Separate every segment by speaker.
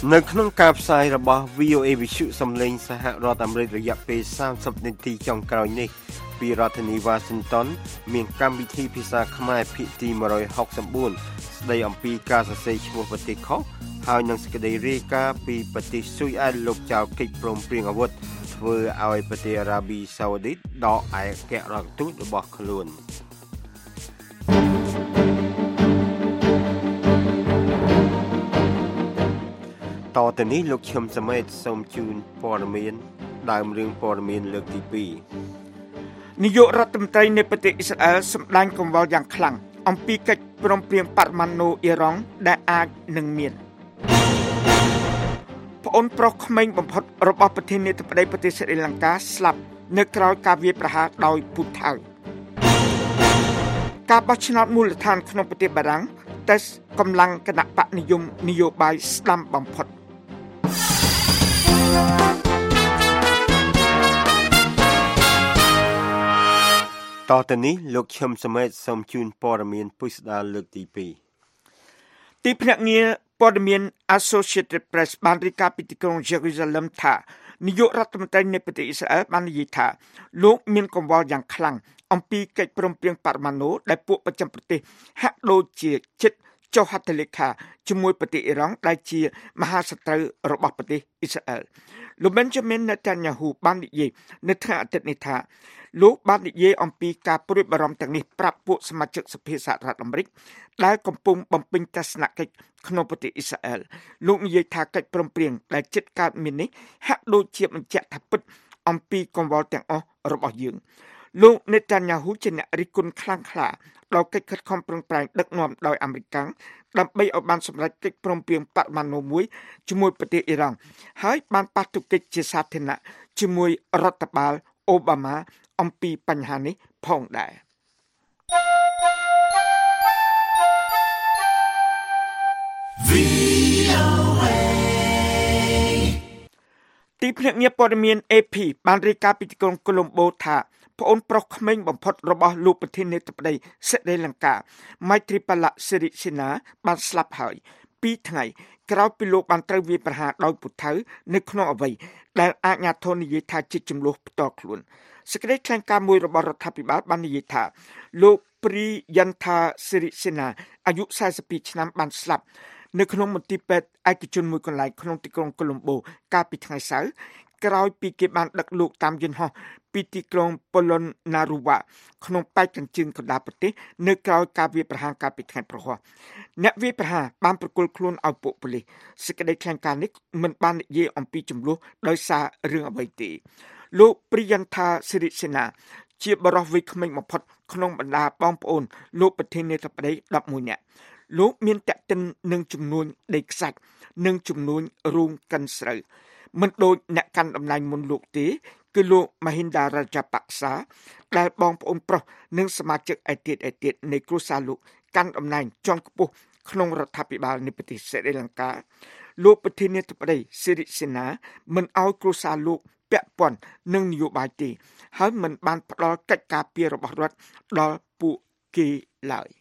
Speaker 1: នៅក្នុងការផ្សាយរបស់ VOA វិទ្យុសំឡេងសហរដ្ឋអាមេរិករយៈពេល30នាទីចុងក្រោយនេះពីរដ្ឋធានី Washington មានកម្មវិធីភាសាខ្មែរភាគទី164ស្ដីអំពីការសរសេរឈ្មោះប្រទេសខុសហើយនឹងសេចក្តីរាយការណ៍ពីប្រទេសស៊ុយអែតលោកចៅកិច្ចព្រមព្រៀងអាវុធធ្វើឲ្យប្រទេសអារ៉ាប៊ីសាអូឌីតដកឯករាជ្យរដ្ឋទូតរបស់ខ្លួនតទៅនេះលោកឈឹមសមេតសូមជូនព័ត៌មានដើមរឿងព័ត៌មានលើកទី2
Speaker 2: នាយករដ្ឋមន្ត្រីនៃប្រទេសអ៊ីស្រាអែលសម្ដែងកង្វល់យ៉ាងខ្លាំងអំពីកិច្ចព្រមព្រៀងបរិមាណូអ៊ីរ៉ង់ដែលអាចនឹងមានប្អូនប្រុសក្មេងបំផុតរបស់ប្រធានាធិបតីប្រទេសស្រីលង្កាស្លាប់នៅក្រៅការវាយប្រហារដោយពូថៅការបោះឆ្នោតមូលដ្ឋានក្នុងប្រទេសបារាំងតេស្តកម្លាំងគណបកនិយមនយោបាយស្ដាំបំផុត
Speaker 1: តទៅនេះលោកឈឹមសមេតសូមជូនព័ត៌មានពុស្ដាលើកទី2
Speaker 2: ទីភ្នាក់ងារព័ត៌មាន Associated Press បានរាយការណ៍ពីទីក្រុង Jerusalem ថានាយករដ្ឋមន្ត្រីនៃប្រទេសអ៊ីស្រាអែលបាននិយាយថាលោកមានកង្វល់យ៉ាងខ្លាំងអំពីកិច្ចព្រមព្រៀងបរិមាណូដែលពួកប្រចាំប្រទេសហាក់ដូចជាចិត្តចុះហត្ថលេខាជាមួយប្រទេសអ៊ីរ៉ង់ដែលជាមហាសត្រូវរបស់ប្រទេសអ៊ីស្រាអែលលោក Benjamin Netanyahu បាននិយាយនៅថ្ងៃអាទិត្យនេះថាលោកបាននិយាយអំពីការព្រួយបារម្ភទាំងនេះប្រាប់ពួកសមាជិកសភាសហរដ្ឋអាមេរិកដែលកំពុងបំពេញទស្សនកិច្ចក្នុងប្រទេសអ៊ីស្រាអែលលោកនិយាយថាកិច្ចព្រមព្រៀងដែលជិតកើតមាននេះហាក់ដូចជាបញ្ជាក់ថាពិតអំពីកង្វល់ទាំងអស់របស់យើងលោក Netanyahu ជាអ្នករិះគន់ខ្លាំងក្លាដល់កិច្ចខិតខំប្រឹងប្រែងដឹកនាំដោយអាមេរិកដើម្បីឲ្យបានសម្រេចកិច្ចព្រមព្រៀងបរិមាណូមួយជាមួយប្រទេសអ៊ីរ៉ង់ហើយបានប៉ះទង្គិចជាសាធារណៈជាមួយរដ្ឋបាលអូបាម៉ាអំពីបញ្ហានេះផងដែរទីភ្នាក់ងារព័ត៌មាន AP បានរាយការណ៍ពីទីក្រុងកូឡុំបូថាប្អូនប្រុសក្មេងបំផុតរបស់លោកប្រធានាធិបតីស្រីលង្កា Maithripala Sirisena បានស្លាប់ហើយ2ថ្ងៃក្រោយពីលោកបានត្រូវវាយប្រហារដោយពូថៅនៅក្នុងអ្វីដែលអាជ្ញាធរនិយាយថាជាចំនួនផ្ទាល់ខ្លួនសេចក្តីថ្លែងការណ៍មួយរបស់រដ្ឋាភិបាលបាននិយាយថាលោកព្រីយន្តាសិរិសេនាអាយុ42ឆ្នាំបានស្លាប់នៅក្នុងមន្ទីរពេទ្យឯកជនមួយកន្លែងក្នុងទីក្រុងកូឡុំបូកាលពីថ្ងៃសៅរ៍ក្រោយពីគេបានដឹកលោកតាមយន្តហោះពីទីក្រុងប៉ូឡុនណារូវ៉ាក្នុងប៉ែកកញ្ជើងកណ្ដាលប្រទេសនៅក្រៅការវាយប្រហារកាលពីថ្ងៃព្រហស្បតិ៍អ្នកវាយប្រហារបានប្រគល់ខ្លួនឲ្យពួកប៉ូលីសសេចក្តីថ្លែងការណ៍នេះមិនបាននិយាយអំពីចំនួនដោយសាររឿងអ្វីទេលោកព្រីយន្តាសិរិសេនាជាបរិសុទ្ធវ័យក្មេងបំផុតក្នុងបណ្ដាបងប្អូនលោកប្រធានាធិបតី11នាក់លោកមានតេតិននឹងចំនួនដីខ្សាច់និងចំនួនរូងកិនស្រូវមិនដូចអ្នកកាន់តំណែងមុនលោកទេគឺលោក Mahinda Rajapaksa ដែលបងប្អូនប្រុសនិងសមាជិកឯទៀតនៃគ្រួសារលោកកាន់តំណែងជាន់ខ្ពស់ក្នុងរដ្ឋាភិបាលនៃប្រទេសស្រីលង្កាលោកប្រធានាធិបតីសិរិសេនាមិនអោយគ្រួសារលោកពាក់ព័ន្ធនឹងនយោបាយទេហើយមិនបានផ្ដល់កិច្ចការពាររបស់រដ្ឋដល់ពួកគេឡើយ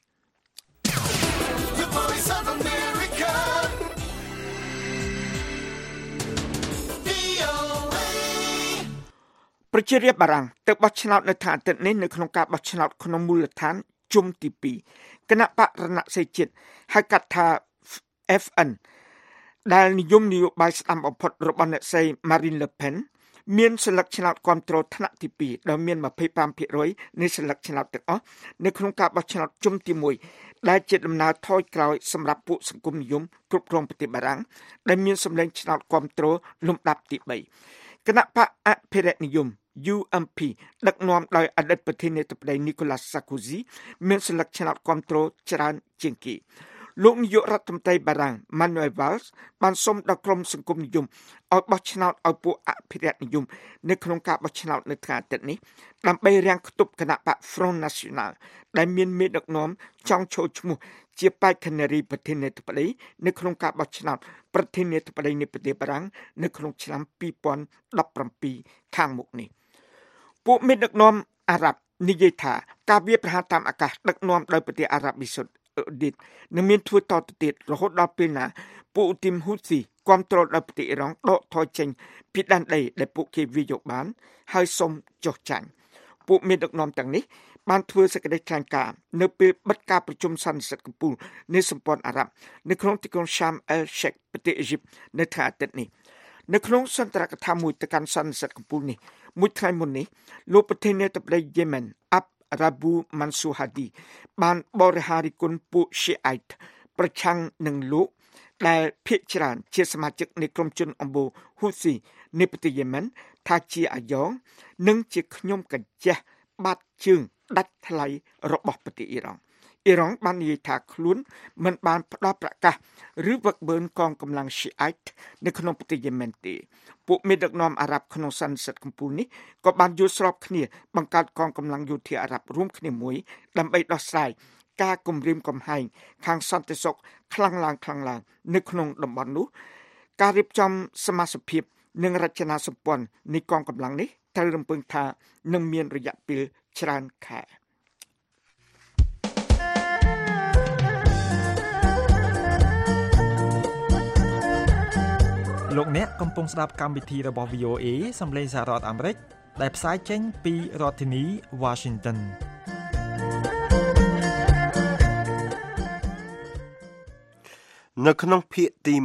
Speaker 2: ប្រជារាស្ត្របារាំងទៅបោះឆ្នោតនៅថ្ងៃអាទិត្យនេះនៅក្នុងការបោះឆ្នោតក្នុងមូលដ្ឋានជុំទី2គណៈបករណសិរ្សជាតិហៅកាត់ថា FN ដែលនិយមនយោបាយស្ដាំបំផុតរបស់អ្នកស្រី Marine Le Pen មានសិលឹកឆ្នោតគាំទ្រថ្នាក់ទី2ដែលមាន 25% នៃសិលឹកឆ្នោតទាំងអស់នៅក្នុងការបោះឆ្នោតជុំទី1ដែលជាដំណើរថយក្រោយសម្រាប់ពួកសង្គមនិយមគ្រប់គ្រងប្រទេសបារាំងដែលមានសម្លេងឆ្នោតគាំទ្រលំដាប់ទី3គណៈបកអភិរក្សនិយមUMP ដឹកនាំដោយអតីតប្រធានាធិបតី Nicolas Sarkozy មានសិលឹកឆ្នោតគាំទ្រច្រើនជាងគេលោកនាយករដ្ឋមន្ត្រីបារាំង Manuel Valls បានសុំដល់ក្រុមសង្គមនិយមឲ្យបោះឆ្នោតឲ្យពួកអភិរក្សនិយមនៅក្នុងការបោះឆ្នោតនៅថ្ងៃអាទិត្យនេះដើម្បីរាំងខ្ទប់គណៈបក Front National ដែលមានមេដឹកនាំចង់ចូលឈ្មោះជាបេក្ខនារីប្រធានាធិបតីនៅក្នុងការបោះឆ្នោតប្រធានាធិបតីនៃប្រទេសបារាំងនៅក្នុងឆ្នាំ2017ខាងមុខនេះពួកមេដឹកនាំអារ៉ាប់និយាយថាការវាយប្រហារតាមអាកាសដឹកនាំដោយប្រទេសអារ៉ាប៊ីសាអូឌីតនឹងមានធ្វើតទៅទៀតរហូតដល់ពេលណាពួកទីមហ៊ូស៊ីគាំទ្រដល់ប្រទេសអ៊ីរ៉ង់ដកថយចេញពីដែនដីដែលពួកគេវិនិយោគបានហើយសូមចុះចាញ់ពួកមានដឹកនាំទាំងនេះបានធ្វើសេចក្តីថ្លែងការណ៍នៅពេលបិទការប្រជុំសន្និសីទកំពូលនៃសម្ព័ន្ធអារ៉ាប់នៅក្នុងទីក្រុង Sharm el-Sheikh ប្រទេសអ៊ីជីបនៅថ្ងៃអាទិត្យនេះនៅក្នុងសន្ទរកថាមួយទៅកាន់សន្និសីទកំពូលនេះមួយថ្ងៃមុននេះលោកប្រធានាធិបតីយេម៉ែនអាប់រ៉ាប៊ូម៉ាន់ស៊ូហាឌីបានបរិហារិគុណពួកឈីអ៊ៃតប្រឆាំងនឹងលោកដែលភាគច្រើនជាសមាជិកនៃក្រុមជនអំបូរហ៊ូស៊ីនៃប្រទេសយេម៉ែនថាជាអាយ៉ងនិងជាខ្ញុំកញ្ចេះបាត់ជើងដាច់ថ្លៃរបស់ប្រទេសអ៊ីរ៉ង់បាននិយាយថាខ្លួនមិនបានផ្ដល់ប្រកាសឬវឹកវើកងកម្លាំង Shiite នៅក្នុងប្រទេសយេម៉ែនទេពួកមេដឹកនាំអារ៉ាប់ក្នុងសន្និសីទកំពូលនេះក៏បានយល់ស្របគ្នាបង្កើតកងកម្លាំងយោធាអារ៉ាប់រួមគ្នាមួយដើម្បីដោះស្រាយការគំរាមកំហែងខាងសន្តិសុខខ្លាំងឡើងនៅក្នុងតំបន់នោះការរៀបចំសមាជិកនិងរចនាសម្ព័ន្ធនៃកងកម្លាំងនេះត្រូវរំពឹងថានឹងមានរយៈពេលច្រើនខែ
Speaker 3: លោកអ្នកកំពុងស្ដាប់កម្មវិធីរបស់ VOA សំឡេងសហរដ្ឋអាមេរិកដែលផ្សាយចេញពីរដ្ឋធានី Washington
Speaker 1: នៅក្នុងភាគទី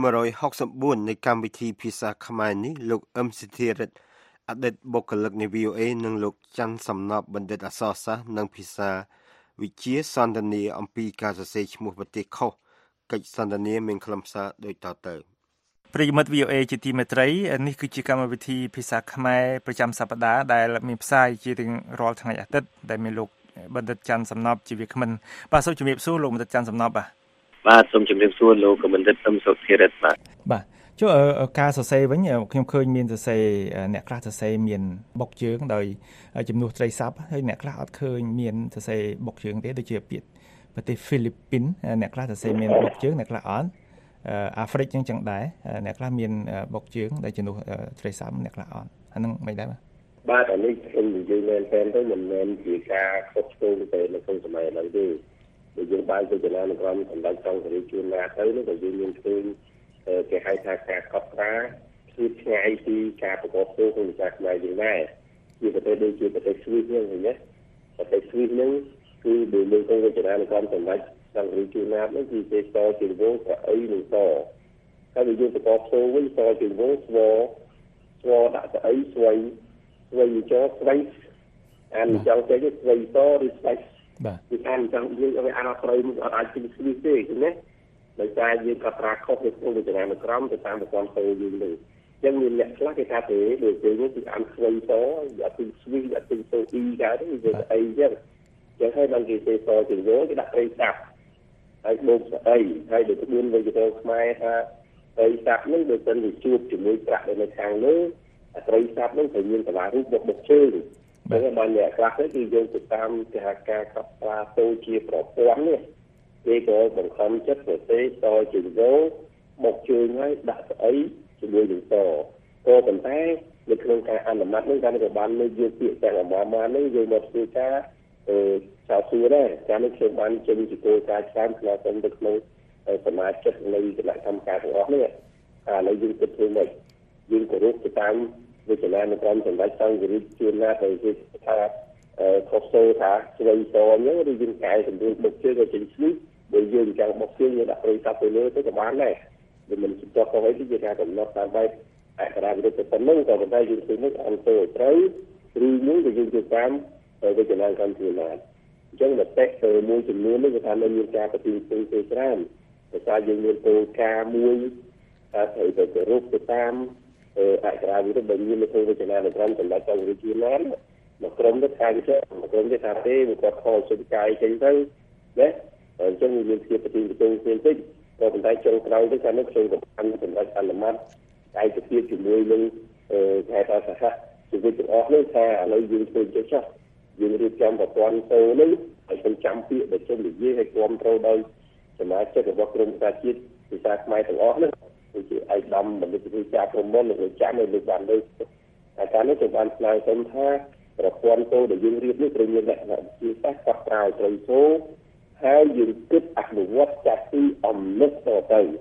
Speaker 1: 164នៃកម្មវិធីភាសាខ្មែរនេះលោកអឹមសិទ្ធិរិទ្ធអតីតបុគ្គលិកនៃ VOA និងលោកច័ន្ទសំណប់បណ្ឌិតអក្សរសាស្ត្រនិងភាសាវិទ្យាសន្ទនាអំពីការសរសេរឈ្មោះប្រទេសខុសកិច្ចសន្ទនាមានខ្លឹមសារដូចតទៅ
Speaker 3: ប្រិយមិត្ត VOA ជាទីមេត្រីនេះគឺជាកម្មវិធីភាសាខ្មែរប្រចាំសប្តាហ៍ដែលមានផ្សាយជារៀងរាល់ថ្ងៃអាទិត្យដែលមានលោកបណ្ឌិតច័ន្ទសំណប់ជាវាគ្មិនបាទសូមជម្រាបសួរលោកបណ្ឌិតច័ន្ទសំណប់
Speaker 4: បាទសូមជម្រាបសួរលោកបណ្ឌិតអឹមសុធិរិទ្ធ
Speaker 3: បាទចុះការសរសេរវិញខ្ញុំឃើញមានសរសេរអ្នកខ្លះសរសេរមានបុកជើងដោយជំនួសត្រីស័ព្ទហើយអ្នកខ្លះអត់ឃើញមានសរសេរបុកជើងទេដូចជាពាក្យប្រទេសហ្វីលីពីនអ្នកខ្លះសរសេរមានបុកជើងអ្នកខ្លះអត់អាហ្វ្រិកចឹងដែរអ្នកខ្លះមានបុកជើងដែលជំនួសត្រីស័ព្ទអ្នកខ្លះអត់អានឹងមិនដែរ
Speaker 4: បាទអានេះខ្ញុំនិយាយមែនទេមិនមែនជាការខុសឆ្គងទេនៅក្នុងសម័យឥឡូវទេដែលយើងបានទៅចំណានក្រុមសម្ដេចចុងរាជជួនណាទៅនោះក៏យើងមានឃើញគេហៅថាការកត់ត្រាគឺឆ្ងាយពីការប្រកបទៅក្នុងវិស័យខ្មែរយើងដែរជាប្រទេសដូចជាប្រទេសស្វីសហ្នឹងឃើញទេប្រទេសស្វីសហ្នឹងគឺដោយលើកទៅចំណានក្រុមសម្ដេចចុងរាជជួនណានោះគឺគេតជាវងប្រអីនឹងតហើយបើយើងប្រកបទៅវិញតជាវងស្វដាក់ស្អីស្វ័យចោស្វ័យអានចង់ចេះស្វ័យតឬស្វ័យ
Speaker 3: បាទ
Speaker 4: ពីអានចង់យើងឲ្យអានអត់ត្រូវមិនអត់អាចពីស្វីសទេឃើញទេដោយសារយើងកត់ត្រាខុសនៅក្នុងវិទ្យាក្រមទៅតាមប្រព័ន្ធទៅយើងនេះអញ្ចឹងមានអ្នកខ្លះគេថាទេដូចយើងគឺអានស្វ័យតយកពីស្វីសយកពីសូអ៊ីកើតទៅយើងអីចឹងហើយដល់គេទេតជាវងគេដាក់ត្រីសាប់ហើយបូកស្អីហើយដូចក្បួនវិទ្យាខ្មែរថាត្រីសាប់នឹងដូចទៅជួបជាមួយប្រាក់នៅខាងលើត្រីសាប់នឹងត្រូវមានកលារូបបុកជើងបើបានអ្នកខ្លះទៅគឺយើងទៅតាមគេហៅការកត់ត្រាទៅជាប្រព័ន្ធនេះគេក៏បង្ខំចិត្តប្រទេសតជាវងមកជើងហើយដាក់ស្អីជាមួយនឹងតក៏ប៉ុន្តែនៅក្នុងការអនុម័តនឹងការក៏បានលើកយកពាក្យទាំងអមមកនេះយើងមកធ្វើការចោទសួរដែរការនេះខ្ញុំបានចេញពីគោលការណ៍តាមផ្នែកទៅក្នុងសមាជិកនៃគណៈកម្មការទាំងអស់នេះឥឡូវយើងគិតធ្វើម៉េចយើងគោរពទៅតាមវិទ្យាល័យក្រុមសម្ដេចចុងរាជជួនណាទៅគេថាខុសទៅថាស្វ័យតអញ្ចឹងឬយើងកែសម្រួលបុកជើងទៅចេញស្វីសបើយើងចង់បុកជើងយើងដាក់ត្រីសាប់ទៅលើទៅក៏បានដែរវាមិនចុះទៅឲ្យជាការកំណត់តាមបែបអក្សរវិទ្យាប៉ុណ្ណឹងក៏ប៉ុន្តែយើងឃើញនេះអង្គទៅត្រូវឬមួយក៏យើងទៅតាមវិទ្យាល័យកម្មជាណាអញ្ចឹងមតិមួយចំនួននេះគឺថាមានការប្រតិទិនទៅច្រើនដោយសារយើងមានគោលការណ៍មួយថាត្រូវទៅគោរពទៅតាមអក្សរវិទ្យាបើមាននៅក្នុងវិទ្យាល័យក្រុមសម្ដេចចុងរាជជួនណាមកក្រុមទៅខាងទៅក្រុមទៅថាទេវាគាត់ខលសិទ្ធិកាយចេញទៅណាអញ្ចឹងមានភាពប្រតិទិនផ្សេងតិចក៏ប៉ុន្តែចុងក្រោយទៅខាងនោះខ្ញុំក៏បានសម្ដេចអនុម័តឯកភាពជាមួយនឹងគេថាសហជីវិតទាំងអស់នេះថាឥឡូវយើងធ្វើចេះចោះយើងរៀបចំប្រព័ន្ធទៅនេះឲ្យខ្ញុំចាំពាក្យដែលខ្ញុំនិយាយឲ្យគ្រប់ត្រូវដោយសមាជិករបស់ក្រុមប្រទេសជាតិភាសាខ្មែរទាំងអស់នេះដូចជាឯកឧត្តមបណ្ឌិតវិទ្យាព្រំមុនលោកចាំឲ្យលោកបានលើកតែការនេះខ្ញុំបានស្នើសុំថាប្រព័ន្ធទៅដែលយើងរៀបនេះត្រូវមានលក្ខណៈវិទ្យាសាស្ត្រកត់ត្រាត្រូវចូលហើយយើងគិតអនុវត្តចាត់ពីអំណឹកទៅ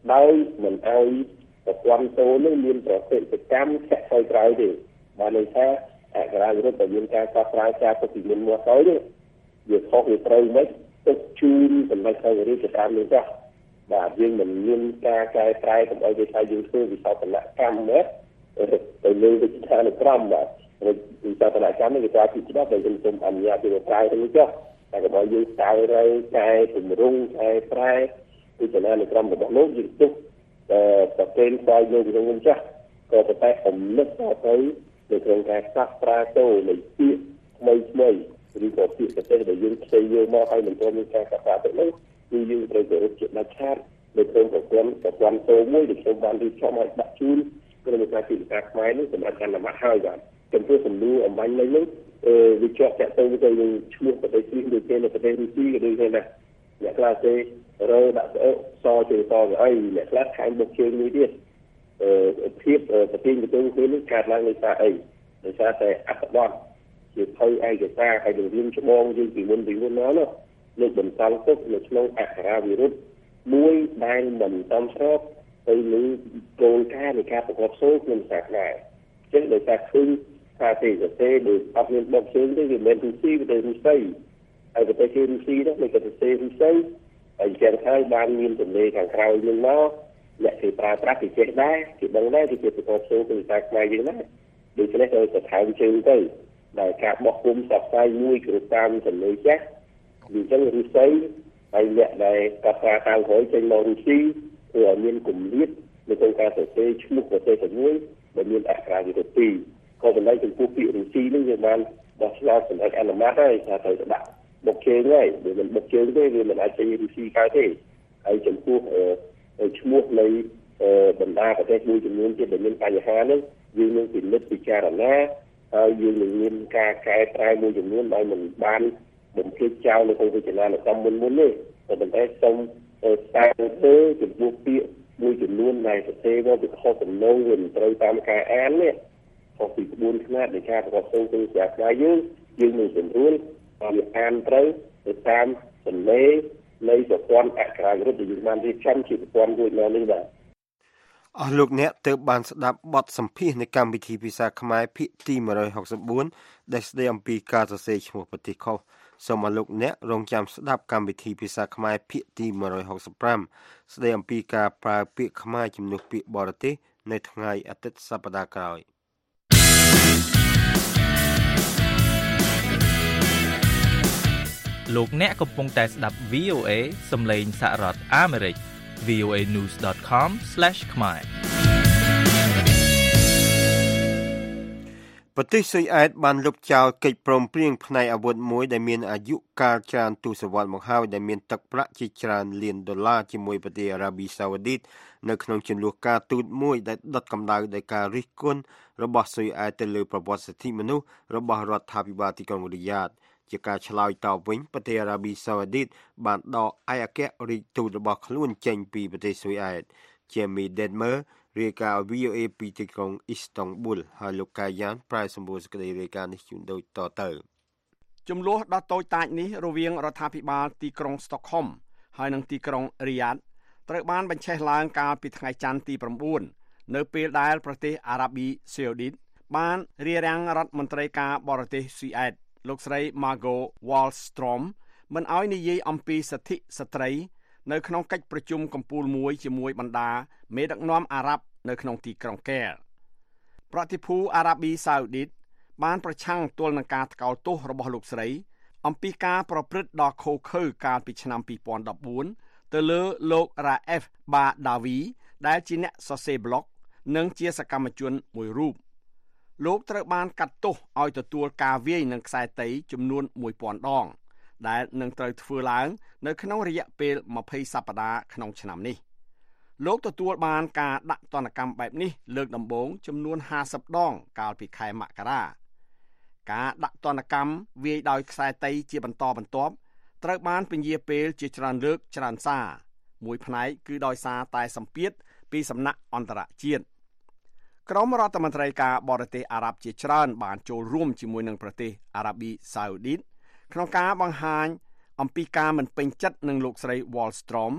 Speaker 4: ដោយមិនឲ្យប្រព័ន្ធសូនេះមានប្រតិកម្មចាក់ទៅក្រៅទេបានន័យថាអក្សរាវិរុទ្ធតែមានការកត់ត្រាការទុកពីមុនមកទៅនេះវាខុសវាត្រូវមិនទុកជូនសម្រាប់ឲ្យរៀបចំនេះចាស់បាទយើងមិនមានការកែប្រែកុំឲ្យវាថាយើងធ្វើវិសោធនកម្មណាទៅលើវិធានក្រមបាទវិសោធនកម្មនេះវាថាពីច្បាប់ដែលយើងសូមអនុញ្ញាតឲ្យប្រើទៅនេះចុះតែកុំឲ្យយើងស្ទើរទៅកែទម្រង់កែប្រែវិធានក្រមរបស់លោកយើងទុកប្រកេនស្វែងលើក្នុងវិញចាស់ក៏តែកំណត់ទៅនៅក្នុងការសាស្ត្រាតោនៃពាក្យថ្មីឬក៏ពាក្យប្រទេសដែលយើងផ្សេងយកមកឲ្យមិនទាន់មានការកត់ត្រាទៅនោះគឺយើងត្រូវទៅរកជាដាច់ខាតនៅក្នុងប្រព័ន្ធតោមួយដែលខ្ញុំបានរៀបចំឲ្យដាក់ជូនក្រុមការពិភាក្សាខ្មែរនេះសម្រាប់ការអនុម័តហើយបាទចំពោះសំណួរអំបញ្ញនេះវាជាប់តាក់ទងទៅនឹងឈ្មោះប្រទេសនេះដូចជានៅប្រទេសរុស្ស៊ីក៏ដូចគ្នាដែរអ្នកខ្លះទេរើដាក់ស្អកសជើងសទៅអីអ្នកខ្លះខែងបុកជើងមួយទៀតភាពប្រទេសទៅគ្នានេះកើតឡើងដោយសារអីដោយសារតែអត្ថបទជាភ័យឯកសារហើយនឹងរៀនច្បងយើងពីមុនមកនោះលើកបន្តទុកនៅក្នុងអក្សរាវិរុទ្ធមួយដែលមិនតំស្របទៅនឹងគោលការណ៍នៃការប្រកបសូរក្នុងសាសនាចឹងដោយសារឃើញថាទេសទេសដូចអត់មានបុកជើងទេវាមិនរុស្ស៊ីវាទៅរុស្ស៊ីហើយប្រទេសជារុស្ស៊ីនោះមិនក៏ទេសរុស្ស៊ីហើយចឹងហើយបានមានទន្លេខាងក្រៅយើងមកអ្នកគេប្រើប្រាស់គេចេះដែរគេដឹងដែរគេប្រកបសូរក្នុងសាសនាយើងដែរដូច្នេះទៅសថៅជើងទៅដែលការបោះពុំសព្វផ្សាយមួយគ្រប់តាមចំណុចចាស់អញ្ចឹងរុស្ស៊ីហើយអ្នកដែលកត់ត្រាតាមក្រោយចេញមករុស្ស៊ីគឺឲ្យមានគម្លាតនៅក្នុងការសរសេរឈ្មោះប្រទេសទាំងមួយដែលមានអក្សរាវិរុទ្ធក៏ប៉ុន្តែចំពោះពាក្យរុស្ស៊ីនេះយើងបានដោះឆ្នោតសម្រាប់អនុម័តហើយថាត្រូវដាក់បុកជើងហើយវាមិនបុកជើងទេវាមិនអាចចេញរុស្ស៊ីកើតទេហើយចំពោះឈ្មោះនៃបណ្ដាប្រទេសមួយចំនួនទៀតដែលមានបញ្ហានេះយើងនឹងពិនិត្យពិចារណាហើយយើងនឹងមានការកែប្រែមួយចំនួនដោយមិនបានបំភ្លេចចោលនៅក្នុងវិធានកម្មមុននេះតែប៉ុន្តែសូមស្ដារទៅចំពោះពាក្យមួយចំនួនដែលសរសេរមកវាខុសសំណងវាមិនត្រូវតាមការអាននេះខុសពីក្បួនខ្នាតនៃការប្រកបសូរក្នុងសាសនាយើងនឹងសម្រួលឲ្យវាអានត្រូវទៅតាមសំឡេងនៃប្រព័ន្ធអក្សរាវិរុទ្ធដែលយើងបានរៀបចំជាប្រព័ន្ធមួយនៅនេះបាទ
Speaker 1: អស់លោកអ្នកទើបបានស្ដាប់បទសម្ភាសន៍នៃកម្មវិធីភាសាខ្មែរភាគទី164ដែលស្ដីអំពីការសរសេរឈ្មោះប្រទេសខុសសូមអស់លោកអ្នករងចាំស្ដាប់កម្មវិធីភាសាខ្មែរភាគទី165ស្ដីអំពីការប្រើពាក្យខ្មែរជំនួសពាក្យបរទេសនៅថ្ងៃអាទិត្យសប្តាហ៍ក្រោយ
Speaker 5: លោកអ្នកកំពុងតែស្ដាប់ VOA សំឡេងសហរដ្ឋអាមេរិកvoanews.com/khmer
Speaker 1: ប្រទេសស៊ុយអែតបានលុបចោលកិច្ចព្រមព្រៀងផ្នែកអាវុធមួយដែលមានអាយុកាលច្រើនទសវត្សរ៍មកហើយដែលមានទឹកប្រាក់ជាច្រើនលានដុល្លារជាមួយប្រទេសអារ៉ាប៊ីសាអូឌីតនៅក្នុងជម្លោះការទូតមួយដែលដុតកម្ដៅដោយការរិះគន់របស់ស៊ុយអែតទៅលើប្រវត្តិសិទ្ធិមនុស្សរបស់រដ្ឋាភិបាលទីក្រុងរីយ៉ាតជាការឆ្លើយតបវិញប្រទេសអារ៉ាប៊ីសាអូឌីតបានដកឯកអគ្គរដ្ឋទូតរបស់ខ្លួនចេញពីប្រទេសស៊ុយអែត Jamie Denmer រាយការណ៍ VOA ពីទីក្រុង Istanbul ហើយលោកកាយ៉ានប្រែសម្បូរសេចក្តីរាយការណ៍នេះជូនដូចតទៅ
Speaker 6: ចំនួនដ៏តូចតាចនេះរវាងរដ្ឋាភិបាលទីក្រុង Stockholm ហើយនិងទីក្រុង Riyadh ត្រូវបានបញ្ឆេះឡើងកាលពីថ្ងៃច័ន្ទទី9នៅពេលដែលប្រទេសអារ៉ាប៊ីសាអូឌីតបានរារាំងរដ្ឋមន្ត្រីការបរទេសស៊ុយអែតលោកស្រី Margot Wallström មិនឲ្យនិយាយអំពីសិទ្ធិស្ត្រីនៅក្នុងកិច្ចប្រជុំកំពូលមួយជាមួយបណ្ដាមេដឹកនាំអារ៉ាប់នៅក្នុងទីក្រុងកែលប្រតិភូអារ៉ាប៊ីសាអូឌីតបានប្រឆាំងទល់នឹងការថ្កោលទោសរបស់លោកស្រីអំពីការប្រព្រឹត្តដ៏ឃោរឃៅកាលពីឆ្នាំ2014ទៅលើលោករ៉ាអេហ្វ បាដាវីដែលជាអ្នកសរសេរប្លុកនិងជាសកម្មជនមួយរូបលោកត្រូវបានកាត់ទោសឲ្យទទួលការវាយនឹងខ្សែតីចំនួន 1000 ដងដែលនឹងត្រូវធ្វើឡើងនៅក្នុងរយៈពេល20សប្តាហ៍ក្នុងឆ្នាំនេះលោកទទួលបានការដាក់ទណ្ឌកម្មបែបនេះលើកដំបូងចំនួន50ដងកាលពីខែមករាការដាក់ទណ្ឌកម្មវាយដោយខ្សែតីជាបន្តបន្ទាប់ត្រូវបានពន្យាពេលជាច្រើនលើកច្រើនសារមួយផ្នែកគឺដោយសារតែសម្ពាធពីសំណាក់អន្តរជាតិក្រុមរដ្ឋមន្ត្រីការបរទេសអារ៉ាប់ជាច្រើនបានចូលរួមជាមួយនឹងប្រទេសអារ៉ាប៊ីសាអូឌីតក្នុងការបង្ហាញអំពីការមិនពេញចិត្តនឹងលោកស្រី Wallström